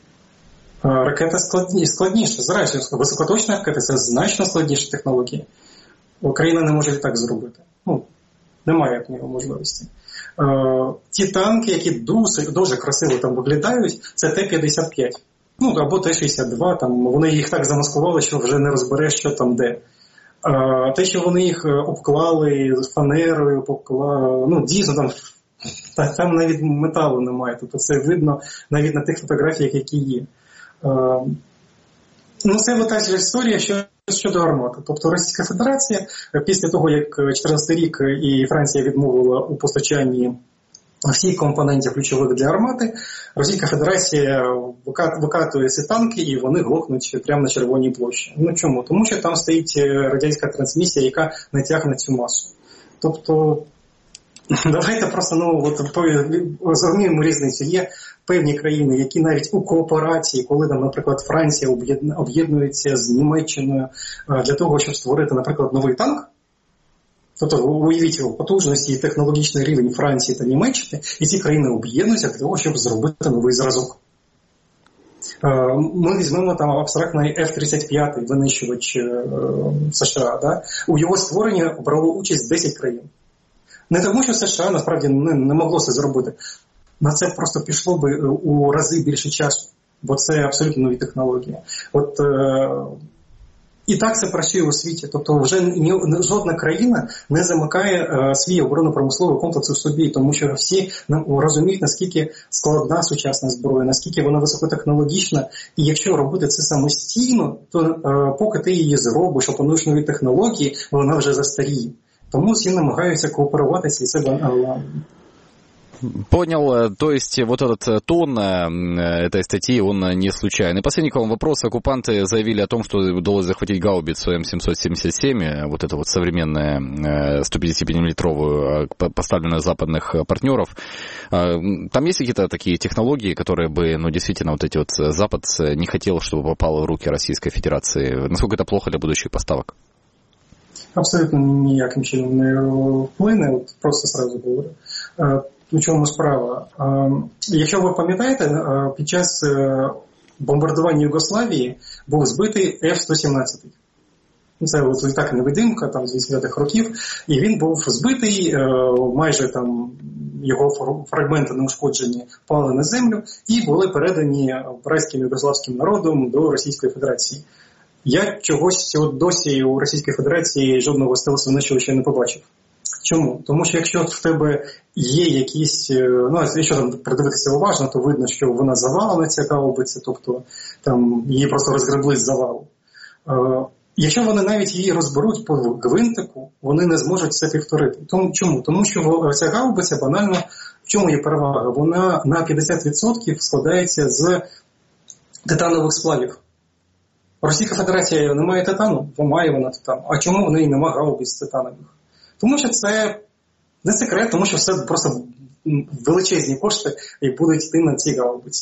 Ракета складні, складніша, зрештою, високоточна ракета – це значно складніша технологія. Україна не може і так зробити. Ну, немає в нього можливості. Е, ті танки, які дуже, дуже красиво там виглядають, це Т п'ятдесят п'ять. Ну, або Т шістдесят два, там, вони їх так замаскували, що вже не розбереш, що там де. Е, те, що вони їх обклали з фанерою, поклали, ну, дійсно, там, там навіть металу немає. Тобто це видно навіть на тих фотографіях, які є. Е, ну, це вот та історія, що щодо гармати. Тобто Російська Федерація після того, як чотирнадцятий рік і Франція відмовила у постачанні всіх компонентів ключових для гармати, Російська Федерація викатує ці танки і вони глохнуть прямо на Червоній площі. Ну чому? Тому що там стоїть радянська трансмісія, яка не тягне цю масу. Тобто давайте просто, ну, от, зрозуміємо різницю. Є певні країни, які навіть у кооперації, коли там, наприклад, Франція об'єднується з Німеччиною для того, щоб створити, наприклад, новий танк. Тобто, уявіть його потужності і технологічний рівень Франції та Німеччини, і ці країни об'єднуються для того, щоб зробити новий зразок. Ми візьмемо там абстрактний Ф тридцять п'ять, винищувач США. Да? У його створенні брало участь десять країн. Не тому, що США насправді не, не могло це зробити. На це просто пішло би у рази більше часу, бо це абсолютно нові технології. От, е, і так це працює у світі. Тобто вже ні, жодна країна не замикає е, свій оборонно-промисловий комплекс у собі, тому що всі розуміють, наскільки складна сучасна зброя, наскільки вона високотехнологічна. І якщо робити це самостійно, то е, поки ти її зробиш, опануєш нові технології, вона вже застаріє. Тому всі намагаються кооперуватися, і це банально. Понял. То есть вот этот тон этой статьи, он не случайный. Последний к вам вопрос. Оккупанты заявили о том, что удалось захватить гаубицу М семьсот семьдесят семь, вот эту вот современную сто пятьдесят пять миллиметровую, поставленную западных партнеров. Там есть какие-то такие технологии, которые бы, ну, действительно, вот эти вот Запад не хотел, чтобы попало в руки Российской Федерации? Насколько это плохо для будущих поставок? Абсолютно ніяким чином не вплине, от просто сразу говорю. У чому справа? Якщо ви пам'ятаєте, під час бомбардування Югославії був збитий Ф сто сімнадцять. Це от літак-невидимка там, з вісімдесятих років, і він був збитий, майже там його фрагменти неушкоджені впали на землю і були передані братським югославським народом до Російської Федерації. Я чогось досі у Російській Федерації жодного стелс-винищувача ще не побачив. Чому? Тому що якщо в тебе є якісь, ну, якщо там придивитися уважно, то видно, що вона завалена, ця гаубиця, тобто там її просто розгребли з завалу. Е, якщо вони навіть її розберуть по гвинтику, вони не зможуть це повторити. Тому, чому? Тому що ця гаубиця банально, в чому є перевага? Вона на п'ятдесят відсотків складається з титанових сплавів. Російська Федерація не має титану, бо має вона титан. А чому в неї нема гаубиць титанових? Тому що це не секрет, тому що все просто величезні кошти і будуть йти на ці гаубиці.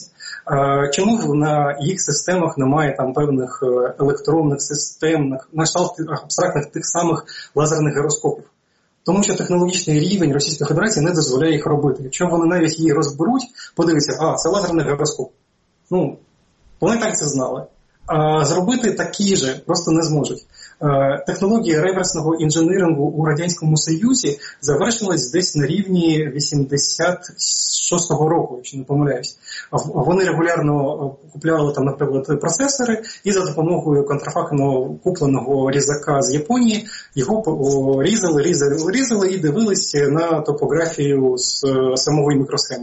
Чому на їх системах немає там певних електронних систем, на кшталт абстрактних тих самих лазерних гіроскопів? Тому що технологічний рівень Російської Федерації не дозволяє їх робити. Якщо вони навіть її розберуть, подивіться, а, це лазерний гіроскоп. Ну, вони так це знали. А зробити такі же просто не зможуть. Технологія реверсного інженерингу у Радянському Союзі завершилась десь на рівні вісімдесят шостого року, якщо не помиляюсь. Вони регулярно купляли там, наприклад, процесори і за допомогою контрафактного купленого різака з Японії його різали, різали, різали і дивилися на топографію з самої мікросхеми.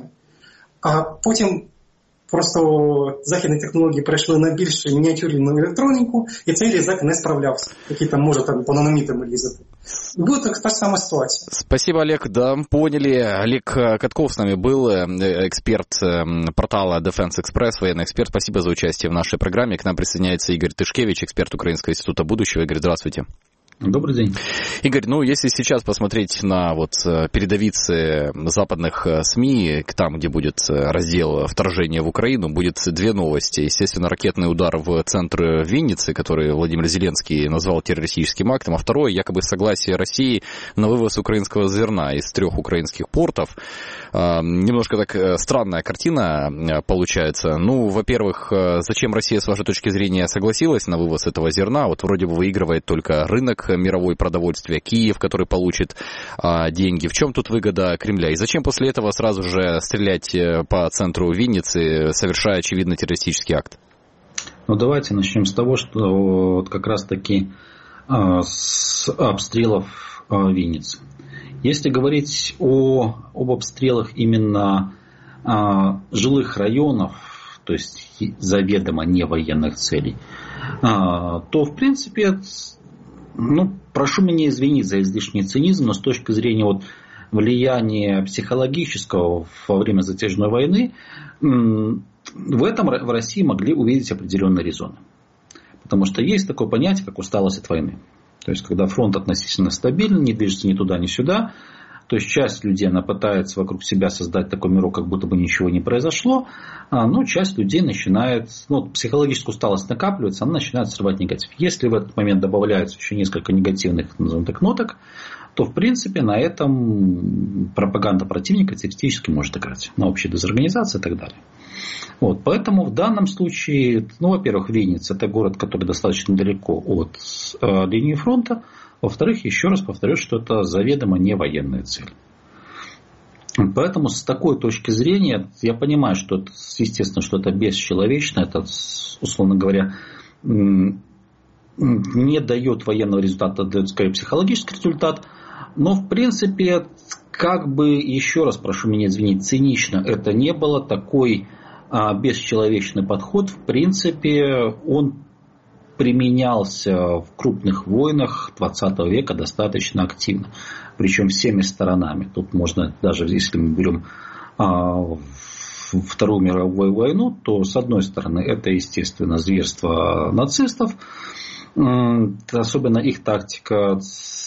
А потім просто західні технології перейшли на більш мініатюрну електроніку, і цей різак не справлявся, який там може там, по наномітам різати. Будет та же самая ситуация. Спасибо, Олег. Да, поняли. Олег Катков с нами был, эксперт портала Defense Express, военный эксперт. Спасибо за участие в нашей программе. К нам присоединяется Игорь Тышкевич, эксперт Украинского института будущего. Игорь, здравствуйте. Добрый день. Игорь, ну если сейчас посмотреть на вот передовицы западных СМИ, там, где будет раздел вторжения в Украину, будет две новости. Естественно, ракетный удар в центр Винницы, который Владимир Зеленский назвал террористическим актом, а второе, якобы согласие России на вывоз украинского зерна из трех украинских портов. Немножко так странная картина получается. Ну, во-первых, зачем Россия, с вашей точки зрения, согласилась на вывоз этого зерна? Вот вроде бы выигрывает только рынок мировой продовольствия, Киев, который получит а, деньги. В чем тут выгода Кремля? И зачем после этого сразу же стрелять по центру Винницы, совершая, очевидно, террористический акт? Ну, давайте начнем с того, что вот как раз-таки а, с обстрелов а, Винницы. Если говорить о, об обстрелах именно а, жилых районов, то есть заведомо не военных целей, а, то, в принципе, ну, прошу меня извинить за излишний цинизм, но с точки зрения вот влияния психологического во время затяжной войны, в этом в России могли увидеть определенные резоны. Потому что есть такое понятие, как усталость от войны. То есть, когда фронт относительно стабилен, не движется ни туда, ни сюда, то есть часть людей, она пытается вокруг себя создать такой мирок, как будто бы ничего не произошло, но часть людей начинает, ну, психологическая усталость накапливается, она начинает срывать негатив. Если в этот момент добавляется еще несколько негативных, назовем так, ноток, то, в принципе, на этом пропаганда противника теоретически может играть. На общей дезорганизации и так далее. Вот, поэтому в данном случае, ну, во-первых, Винница – это город, который достаточно далеко от э, линии фронта. Во-вторых, еще раз повторю, что это заведомо не военная цель. Поэтому с такой точки зрения я понимаю, что это, естественно, что это бесчеловечно, это, условно говоря, не дает военного результата, дает скорее психологический результат. Но, в принципе, как бы, еще раз прошу меня извинить, цинично это не было, такой а, бесчеловечный подход, в принципе, он применялся в крупных войнах двадцатого века достаточно активно. Причем всеми сторонами. Тут можно, даже если мы берем а, Вторую мировую войну, то с одной стороны это, естественно, зверство нацистов. Особенно их тактика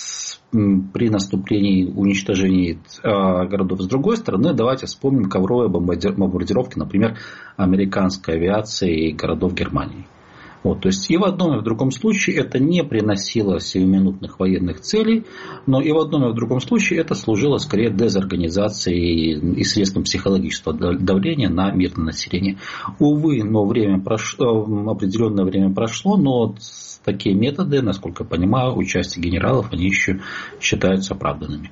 при наступлении, уничтожении городов. С другой стороны, давайте вспомним ковровые бомбардировки, например, американской авиации городов Германии. Вот, то есть и в одном, и в другом случае это не приносило сиюминутных военных целей, но и в одном, и в другом случае это служило скорее дезорганизацией и средством психологического давления на мирное население. Увы, но время прошло, определенное время прошло, но такие методы, насколько я понимаю, у части генералов, они еще считаются оправданными.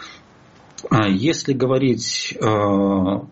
Если говорить о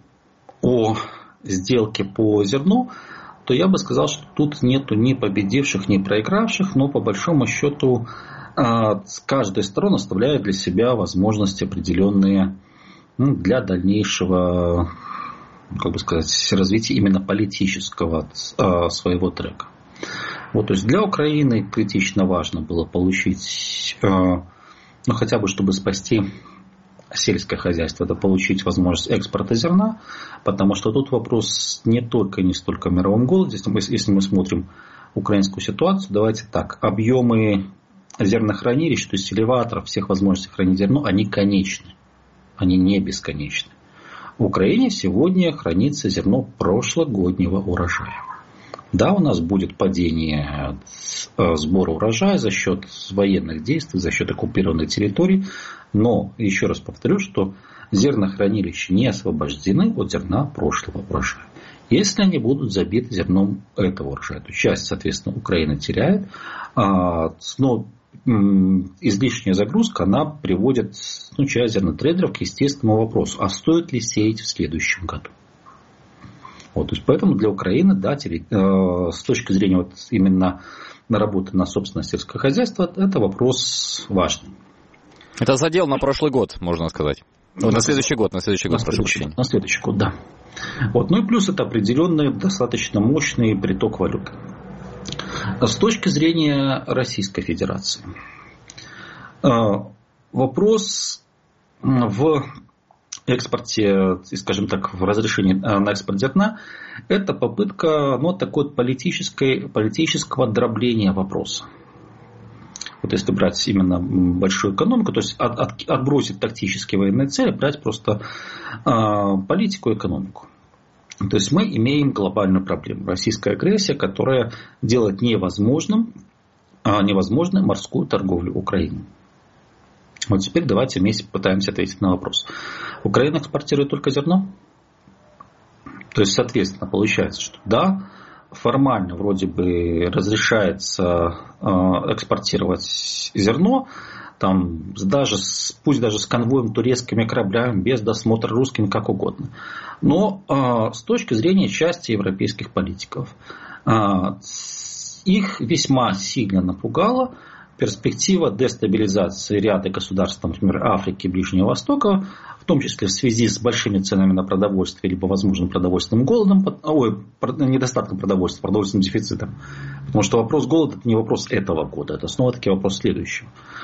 сделке по зерну, то я бы сказал, что тут нету ни победивших, ни проигравших, но по большому счету каждая сторона оставляет для себя возможности определенные, ну, для дальнейшего, как бы сказать, развития именно политического своего трека. Вот, то есть для Украины критично важно было получить, ну, хотя бы чтобы спасти сельское хозяйство, это получить возможность экспорта зерна, потому что тут вопрос не только и не столько о мировом голоде, если мы смотрим украинскую ситуацию, давайте так, объемы зернохранилищ, то есть элеваторов, всех возможностей хранить зерно, они конечны, они не бесконечны. В Украине сегодня хранится зерно прошлогоднего урожая. Да, у нас будет падение сбора урожая за счет военных действий, за счет оккупированной территории, но, еще раз повторю, что зернохранилища не освобождены от зерна прошлого урожая. Если они будут забиты зерном этого урожая, то часть, соответственно, Украина теряет, но излишняя загрузка, она приводит ну, часть зернотрейдеров к естественному вопросу, а стоит ли сеять в следующем году? Вот, то есть, поэтому для Украины, да, с точки зрения вот именно работы на собственное сельское хозяйство, это вопрос важный. Это задел на прошлый год, можно сказать. На, на следующий год, на следующий год, на прошу следующий, прощения. На следующий год, да. Вот, ну и плюс это определенный, достаточно мощный приток валюты. С точки зрения Российской Федерации. Вопрос в экспорте, скажем так, в разрешении на экспорт зерна, это попытка ну, такой политической, политического дробления вопроса. Вот если брать именно большую экономику, то есть от, от, отбросить тактические военные цели, брать просто э, политику и экономику. То есть мы имеем глобальную проблему. Российская агрессия, которая делает невозможным, э, невозможной морскую торговлю Украины. Вот теперь давайте вместе попытаемся ответить на вопрос. Украина экспортирует только зерно? То есть, соответственно, получается, что да, формально вроде бы разрешается э, экспортировать зерно, там, даже, пусть даже с конвоем турецкими кораблями, без досмотра русскими, как угодно. Но э, с точки зрения части европейских политиков, э, их весьма сильно напугало перспектива дестабилизации ряда государств, например, Африки и Ближнего Востока, в том числе в связи с большими ценами на продовольствие, либо возможным продовольственным голодом, ой, недостатком продовольствия, продовольственным дефицитом. Потому что вопрос голода – это не вопрос этого года, это снова-таки вопрос следующего.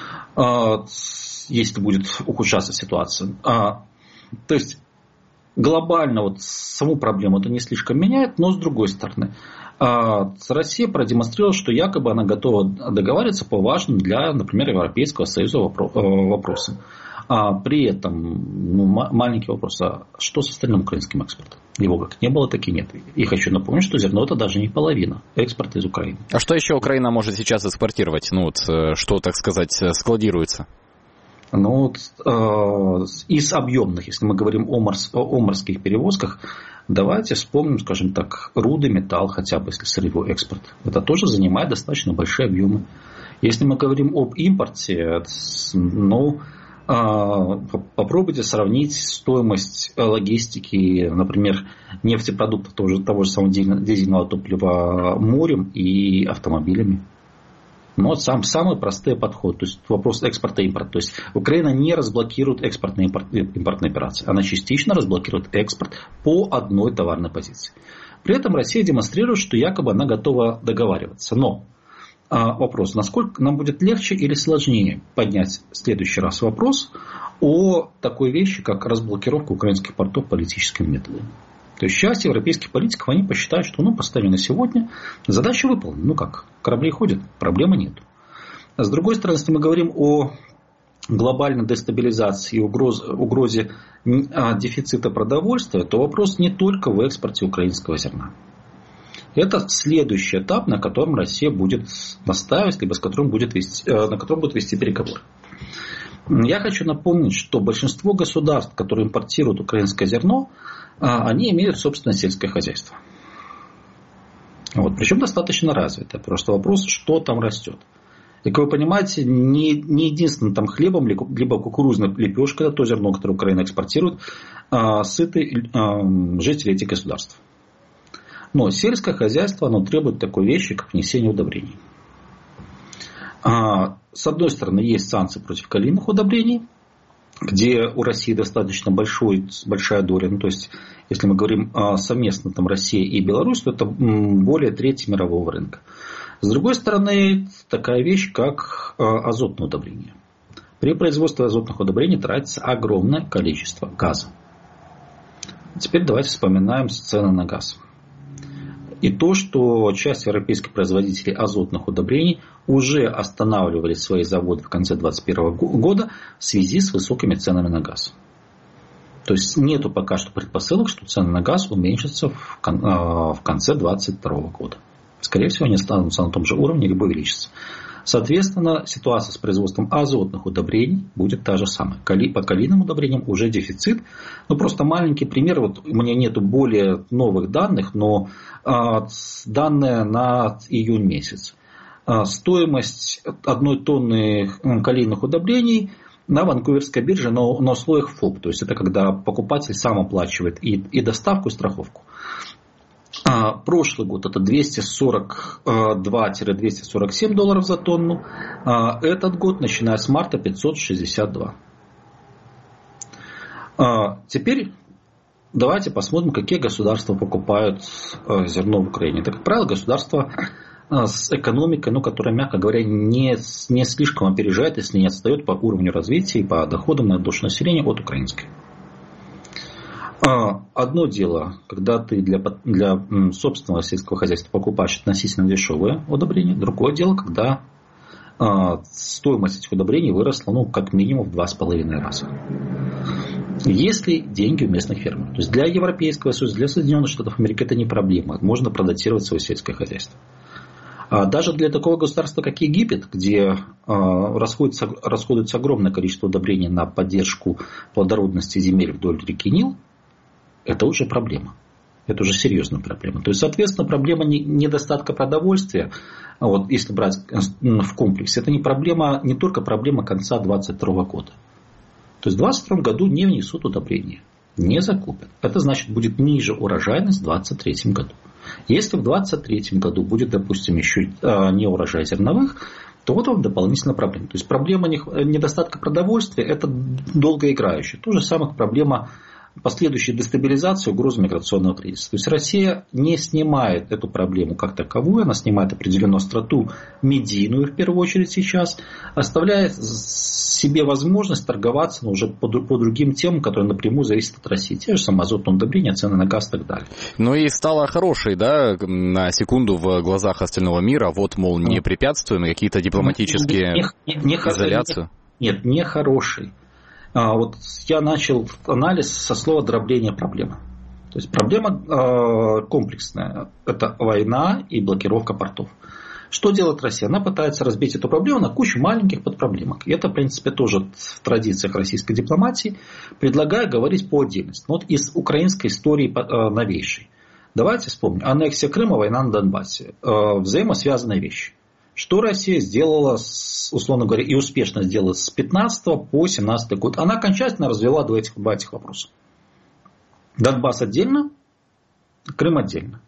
Если будет ухудшаться ситуация. То есть глобально вот саму проблему это не слишком меняет, но с другой стороны, Россия продемонстрировала, что якобы она готова договариваться по важным для, например, Европейского Союза вопросам. А при этом ну, маленький вопрос, а что с остальным украинским экспортом? Его как не было, так и нет. И хочу напомнить, что зерно это даже не половина экспорта из Украины. А что еще Украина может сейчас экспортировать? Ну вот, что, так сказать, складируется? Ну, вот, э, из объемных, если мы говорим о, морс, о морских перевозках, давайте вспомним, скажем так, руды, металл, хотя бы если сырьевой экспорт. Это тоже занимает достаточно большие объемы. Если мы говорим об импорте, ну, э, попробуйте сравнить стоимость логистики, например, нефтепродуктов того же, того же самого дизельного топлива морем и автомобилями. Но вот сам, самый простой подход, то есть вопрос экспорта и импорта. То есть Украина не разблокирует экспортные и импортные операции. Она частично разблокирует экспорт по одной товарной позиции. При этом Россия демонстрирует, что якобы она готова договариваться. Но а, вопрос, насколько нам будет легче или сложнее поднять в следующий раз вопрос о такой вещи, как разблокировка украинских портов политическим методом. То есть часть европейских политиков, они посчитают, что ну, поставили на сегодня, задача выполнена. Ну как, корабли ходят, проблемы нет. А с другой стороны, если мы говорим о глобальной дестабилизации и угрозе, угрозе дефицита продовольствия, то вопрос не только в экспорте украинского зерна. Это следующий этап, на котором Россия будет настаивать, либо с которым будет вести, на котором будут вести переговоры. Я хочу напомнить, что большинство государств, которые импортируют украинское зерно, они имеют собственное сельское хозяйство. Вот, причем достаточно развитое. Просто вопрос, что там растет. И, как вы понимаете, не, не единственным там хлебом, либо кукурузной лепешкой, это то зерно, которое Украина экспортирует, а, сыты а, жители этих государств. Но сельское хозяйство, оно требует такой вещи, как внесение удобрений. А, с одной стороны, есть санкции против калийных удобрений, где у России достаточно большой, большая доля. Ну, то есть, если мы говорим а, совместно там, Россия и Беларусь, то это м, более трети мирового рынка. С другой стороны, такая вещь, как а, азотное удобрение. При производстве азотных удобрений тратится огромное количество газа. Теперь давайте вспоминаем цены на газ. и то, что часть европейских производителей азотных удобрений уже останавливали свои заводы в конце две тысячи двадцать первого года в связи с высокими ценами на газ. То есть нету пока что предпосылок, что цены на газ уменьшатся в конце две тысячи двадцать второго года. Скорее всего, они останутся на том же уровне, либо увеличатся. Соответственно, ситуация с производством азотных удобрений будет та же самая. По калийным удобрениям уже дефицит. Ну, просто маленький пример. Вот у меня нету более новых данных, но а, данные на июнь месяц. А, стоимость одной тонны калийных удобрений на Ванкуверской бирже на, на условиях ФОП. То есть это когда покупатель сам оплачивает и, и доставку, и страховку. А, прошлый год это двести сорок два - двести сорок семь долларов за тонну. А, этот год, начиная с марта, пятьсот шестьдесят два. А, теперь давайте посмотрим, какие государства покупают а, зерно в Украине. Это, как правило, государства а, с экономикой, ну, которая, мягко говоря, не, не слишком опережает, если не отстает по уровню развития и по доходам на душу населения от украинской. Одно дело, когда ты для, для собственного сельского хозяйства покупаешь относительно дешевые удобрения. Другое дело, когда а, стоимость этих удобрений выросла, ну, как минимум в два с половиной раза. Есть ли деньги у местных фермеров? То есть для Европейского Союза, для Соединенных Штатов Америки это не проблема. Можно продатировать свое сельское хозяйство. А даже для такого государства, как Египет, где а, расходуется, расходуется огромное количество удобрений на поддержку плодородности земель вдоль реки Нил, это уже проблема. Это уже серьезная проблема. То есть, соответственно, проблема недостатка продовольствия, вот, если брать в комплексе, это не проблема, не только проблема конца двадцать второго года. То есть в двадцать втором году не внесут удобрения, не закупят. Это значит, будет ниже урожайность в двадцать третьем году. Если в двадцать третьем году будет, допустим, еще не урожай зерновых, то вот вам дополнительная проблема. То есть проблема недостатка продовольствия – это долгоиграющая. То же самое проблема последующей дестабилизации, угрозы миграционного кризиса. То есть Россия не снимает эту проблему как таковую, она снимает определенную остроту медийную в первую очередь сейчас, оставляет себе возможность торговаться, но уже по, по другим темам, которые напрямую зависят от России. Те же самые азотные удобрения, цены на газ и так далее. Ну и стало хорошей, да, на секунду в глазах остального мира. Вот, мол, не препятствуем, какие-то дипломатические не, не, не, изоляцию. Нет, не хороший. А, вот я начал анализ со слова дробление проблемы. То есть проблема э, комплексная. Это война и блокировка портов. Что делает Россия? Она пытается разбить эту проблему на кучу маленьких подпроблемок. И это, в принципе, тоже в традициях российской дипломатии. Предлагаю говорить по отдельности. Вот из украинской истории э, новейшей. Давайте вспомним. Аннексия Крыма, война на Донбассе. Э, взаимосвязанные вещи. Что Россия сделала, условно говоря, и успешно сделала с пятнадцатого по семнадцатый год? Она окончательно развела два этих, два этих вопроса. Донбасс отдельно, Крым отдельно.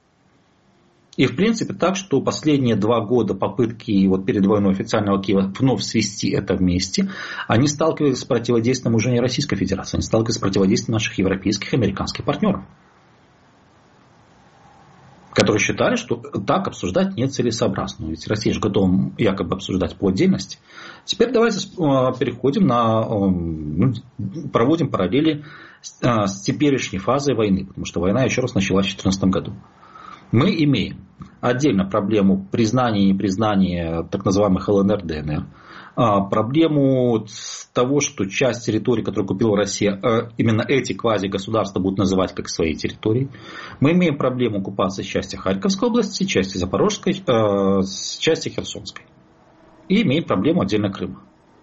И, в принципе, так, что последние два года попытки вот перед войной официального Киева вновь свести это вместе, они сталкивались с противодействием уже не Российской Федерации, они сталкивались с противодействием наших европейских и американских партнеров, которые считали, что так обсуждать нецелесообразно. Ведь Россия же готова якобы обсуждать по отдельности. Теперь давайте переходим на... проводим параллели с теперешней фазой войны. Потому что война еще раз началась в две тысячи четырнадцатом году. Мы имеем отдельно проблему признания и непризнания так называемых ЛНР, ДНР. Проблему того, что часть территорий, которую купила Россия, именно эти квази-государства будут называть как свои территории. Мы имеем проблему оккупации части Харьковской области, части Запорожской, части Херсонской. И имеем проблему отдельно Крыма.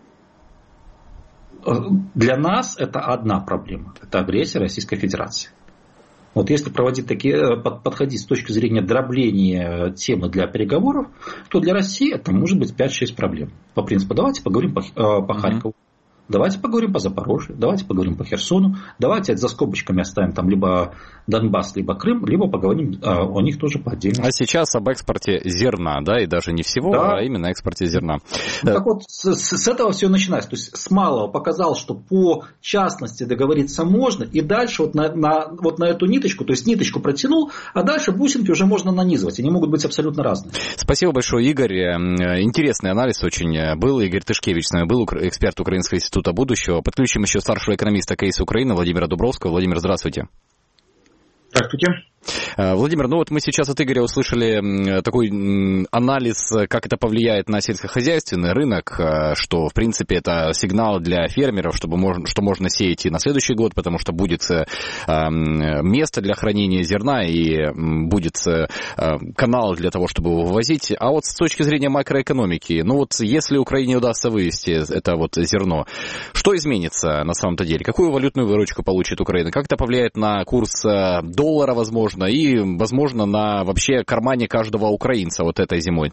Для нас это одна проблема. Это агрессия Российской Федерации. Вот если проводить такие, подходить с точки зрения дробления темы для переговоров, то для России это может быть пять-шесть проблем. По принципу, давайте поговорим по, по Харькову, давайте поговорим по Запорожью, давайте поговорим по Херсону, давайте за скобочками оставим там либо Донбасс, либо Крым, либо поговорим о них тоже по отдельности. А сейчас об экспорте зерна, да, и даже не всего, да, а именно экспорте зерна. Ну, да. Так вот, с, с этого все начинается. То есть с малого показал, что по частности договориться можно, и дальше вот на, на, вот на эту ниточку, то есть ниточку протянул, а дальше бусинки уже можно нанизывать. Они могут быть абсолютно разные. Спасибо большое, Игорь. Интересный анализ очень был. Игорь Тышкевич с нами был, эксперт Украинского института будущего. Подключим еще старшего экономиста КС Украины Владимира Дубровского. Владимир, здравствуйте. Здравствуйте. Владимир, ну вот мы сейчас от Игоря услышали такой анализ, как это повлияет на сельскохозяйственный рынок, что, в принципе, это сигнал для фермеров, чтобы можно, что можно сеять и на следующий год, потому что будет место для хранения зерна и будет канал для того, чтобы его вывозить. А вот с точки зрения макроэкономики, ну вот если Украине удастся вывести это вот зерно, что изменится на самом-то деле? Какую валютную выручку получит Украина? Как это повлияет на курс доллара, возможно, и, возможно, на вообще кармане каждого украинца вот этой зимой?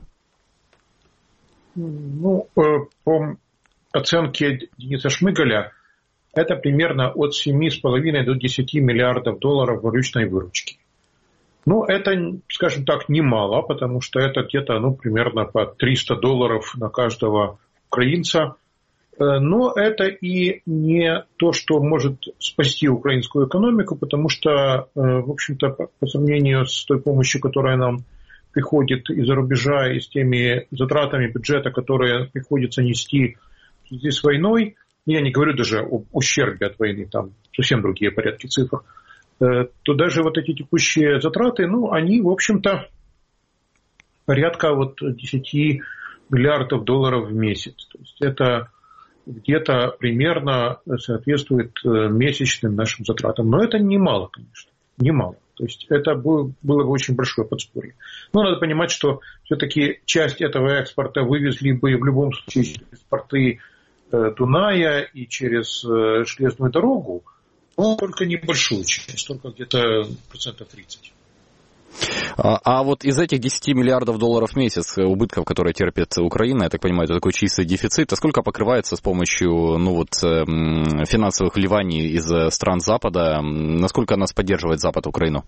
Ну, по оценке Дениса Шмыгаля, это примерно от семи с половиной до десяти миллиардов долларов валютной выручки. Ну, это, скажем так, немало, потому что это где-то, ну, примерно по триста долларов на каждого украинца. Но это и не то, что может спасти украинскую экономику, потому что, в общем-то, по сравнению с той помощью, которая нам приходит из-за рубежа, и с теми затратами бюджета, которые приходится нести в связи с войной, я не говорю даже об ущербе от войны, там совсем другие порядки цифр, то даже вот эти текущие затраты, ну, они, в общем-то, порядка вот десяти миллиардов долларов в месяц. То есть это где-то примерно соответствует месячным нашим затратам. Но это немало, конечно, немало. То есть это было, было бы очень большое подспорье. Но надо понимать, что все-таки часть этого экспорта вывезли бы в любом случае через порты Дуная и через железную дорогу, но только небольшую часть, только где-то процентов тридцать. А, а вот из этих десяти миллиардов долларов в месяц убытков, которые терпит Украина, я так понимаю, это такой чистый дефицит, а сколько покрывается с помощью ну, вот, финансовых вливаний из стран Запада? Насколько нас поддерживает Запад Украину?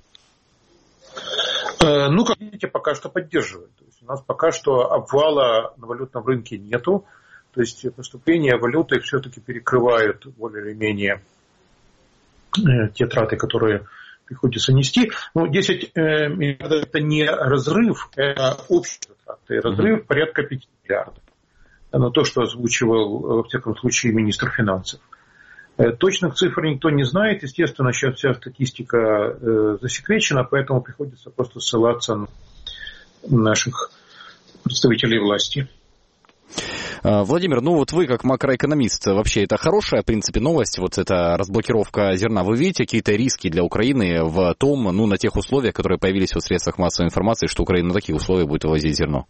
Ну, как видите, пока что поддерживает. То есть у нас пока что обвала на валютном рынке нету. То есть поступления валюты все-таки перекрывают более или менее те траты, которые приходится нести. Ну, десять миллиардов это не разрыв, это общий траты. Разрыв mm-hmm. порядка пяти миллиардов. Это то, что озвучивал, во всяком случае, министр финансов. Точных цифр никто не знает. Естественно, сейчас вся статистика засекречена, поэтому приходится просто ссылаться на наших представителей власти. Владимир, ну вот вы как макроэкономист, вообще это хорошая, в принципе, новость, вот эта разблокировка зерна. Вы видите какие-то риски для Украины в том, ну, на тех условиях, которые появились в средствах массовой информации, что Украина на таких условиях будет вывозить зерно?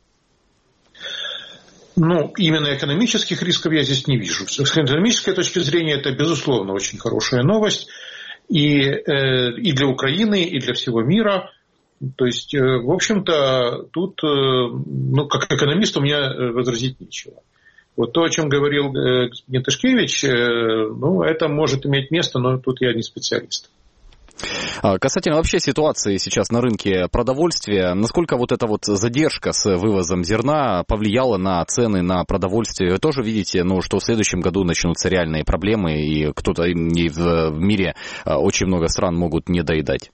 Ну, именно экономических рисков я здесь не вижу. С экономической точки зрения это, безусловно, очень хорошая новость и, э, и для Украины, и для всего мира. То есть, э, в общем-то, тут, э, ну, как экономист, у меня возразить нечего. Вот то, о чем говорил э, господин Тышкевич, э, ну, это может иметь место, но тут я не специалист. Касательно вообще ситуации сейчас на рынке продовольствия, насколько вот эта вот задержка с вывозом зерна повлияла на цены на продовольствие? Вы тоже видите, ну, что в следующем году начнутся реальные проблемы, и кто-то и в мире очень много стран могут не доедать?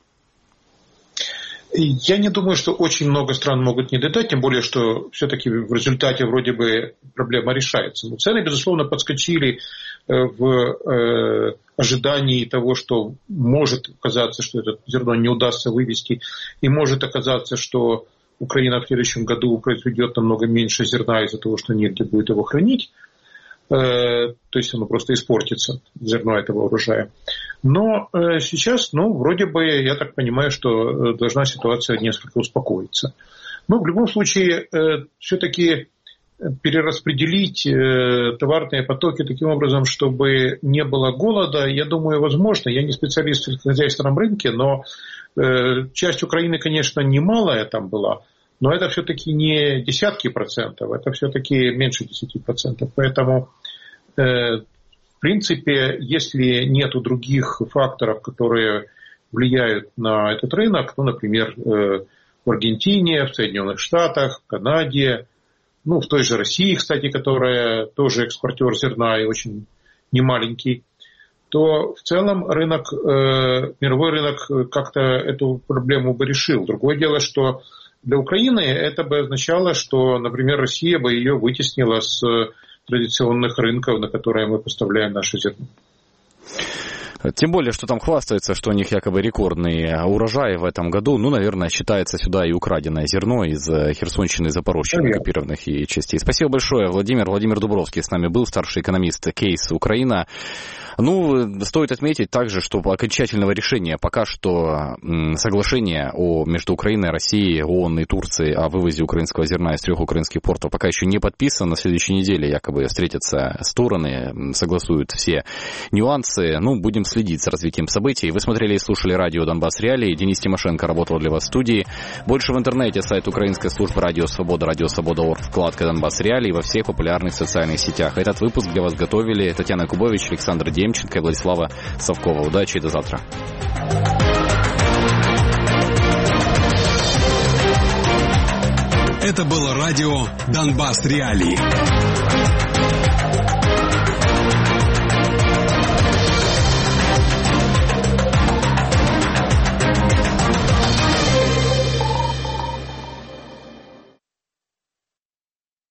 Я не думаю, что очень много стран могут не доедать, тем более, что все-таки в результате вроде бы проблема решается. Но цены, безусловно, подскочили в ожидании того, что может оказаться, что это зерно не удастся вывести, и может оказаться, что Украина в следующем году произведет намного меньше зерна из-за того, что негде будет его хранить. То есть оно просто испортится, зерно этого урожая. Но сейчас, ну, вроде бы, я так понимаю, что должна ситуация несколько успокоиться. Но в любом случае, все-таки перераспределить товарные потоки таким образом, чтобы не было голода, я думаю, возможно. Я не специалист в сельскохозяйственном рынке, но часть Украины, конечно, немалая там была, но это все-таки не десятки процентов, это все-таки меньше десяти процентов. Поэтому, в принципе, если нет других факторов, которые влияют на этот рынок, ну, например, в Аргентине, в Соединенных Штатах, в Канаде, ну, в той же России, кстати, которая тоже экспортер зерна и очень немаленький, то в целом рынок, э, мировой рынок как-то эту проблему бы решил. Другое дело, что для Украины это бы означало, что, например, Россия бы ее вытеснила с традиционных рынков, на которые мы поставляем наше зерно. Тем более, что там хвастаются, что у них якобы рекордный урожай в этом году. Ну, наверное, считается сюда и украденное зерно из Херсонщины и Запорожья, оккупированных и частей. Спасибо большое, Владимир. Владимир Дубровский с нами был, старший экономист Кейс Украина. Ну, стоит отметить также, что окончательного решения пока что соглашение о, между Украиной, Россией, ООН и Турцией о вывозе украинского зерна из трех украинских портов пока еще не подписано. На следующей неделе якобы встретятся стороны, согласуют все нюансы. Ну, будем следить за развитием событий. Вы смотрели и слушали радио «Донбасс Реалии». Денис Тимошенко работал для вас в студии. Больше в интернете, сайт украинской службы «Радио Свобода», радио свобода точка орг, вкладка «Донбасс Реалии» во всех популярных социальных сетях. Этот выпуск для вас готовили Татьяна Кубович, Александр Демченко и Владислава Совкова. Удачи и до завтра. Это было радио «Донбасс Реалии».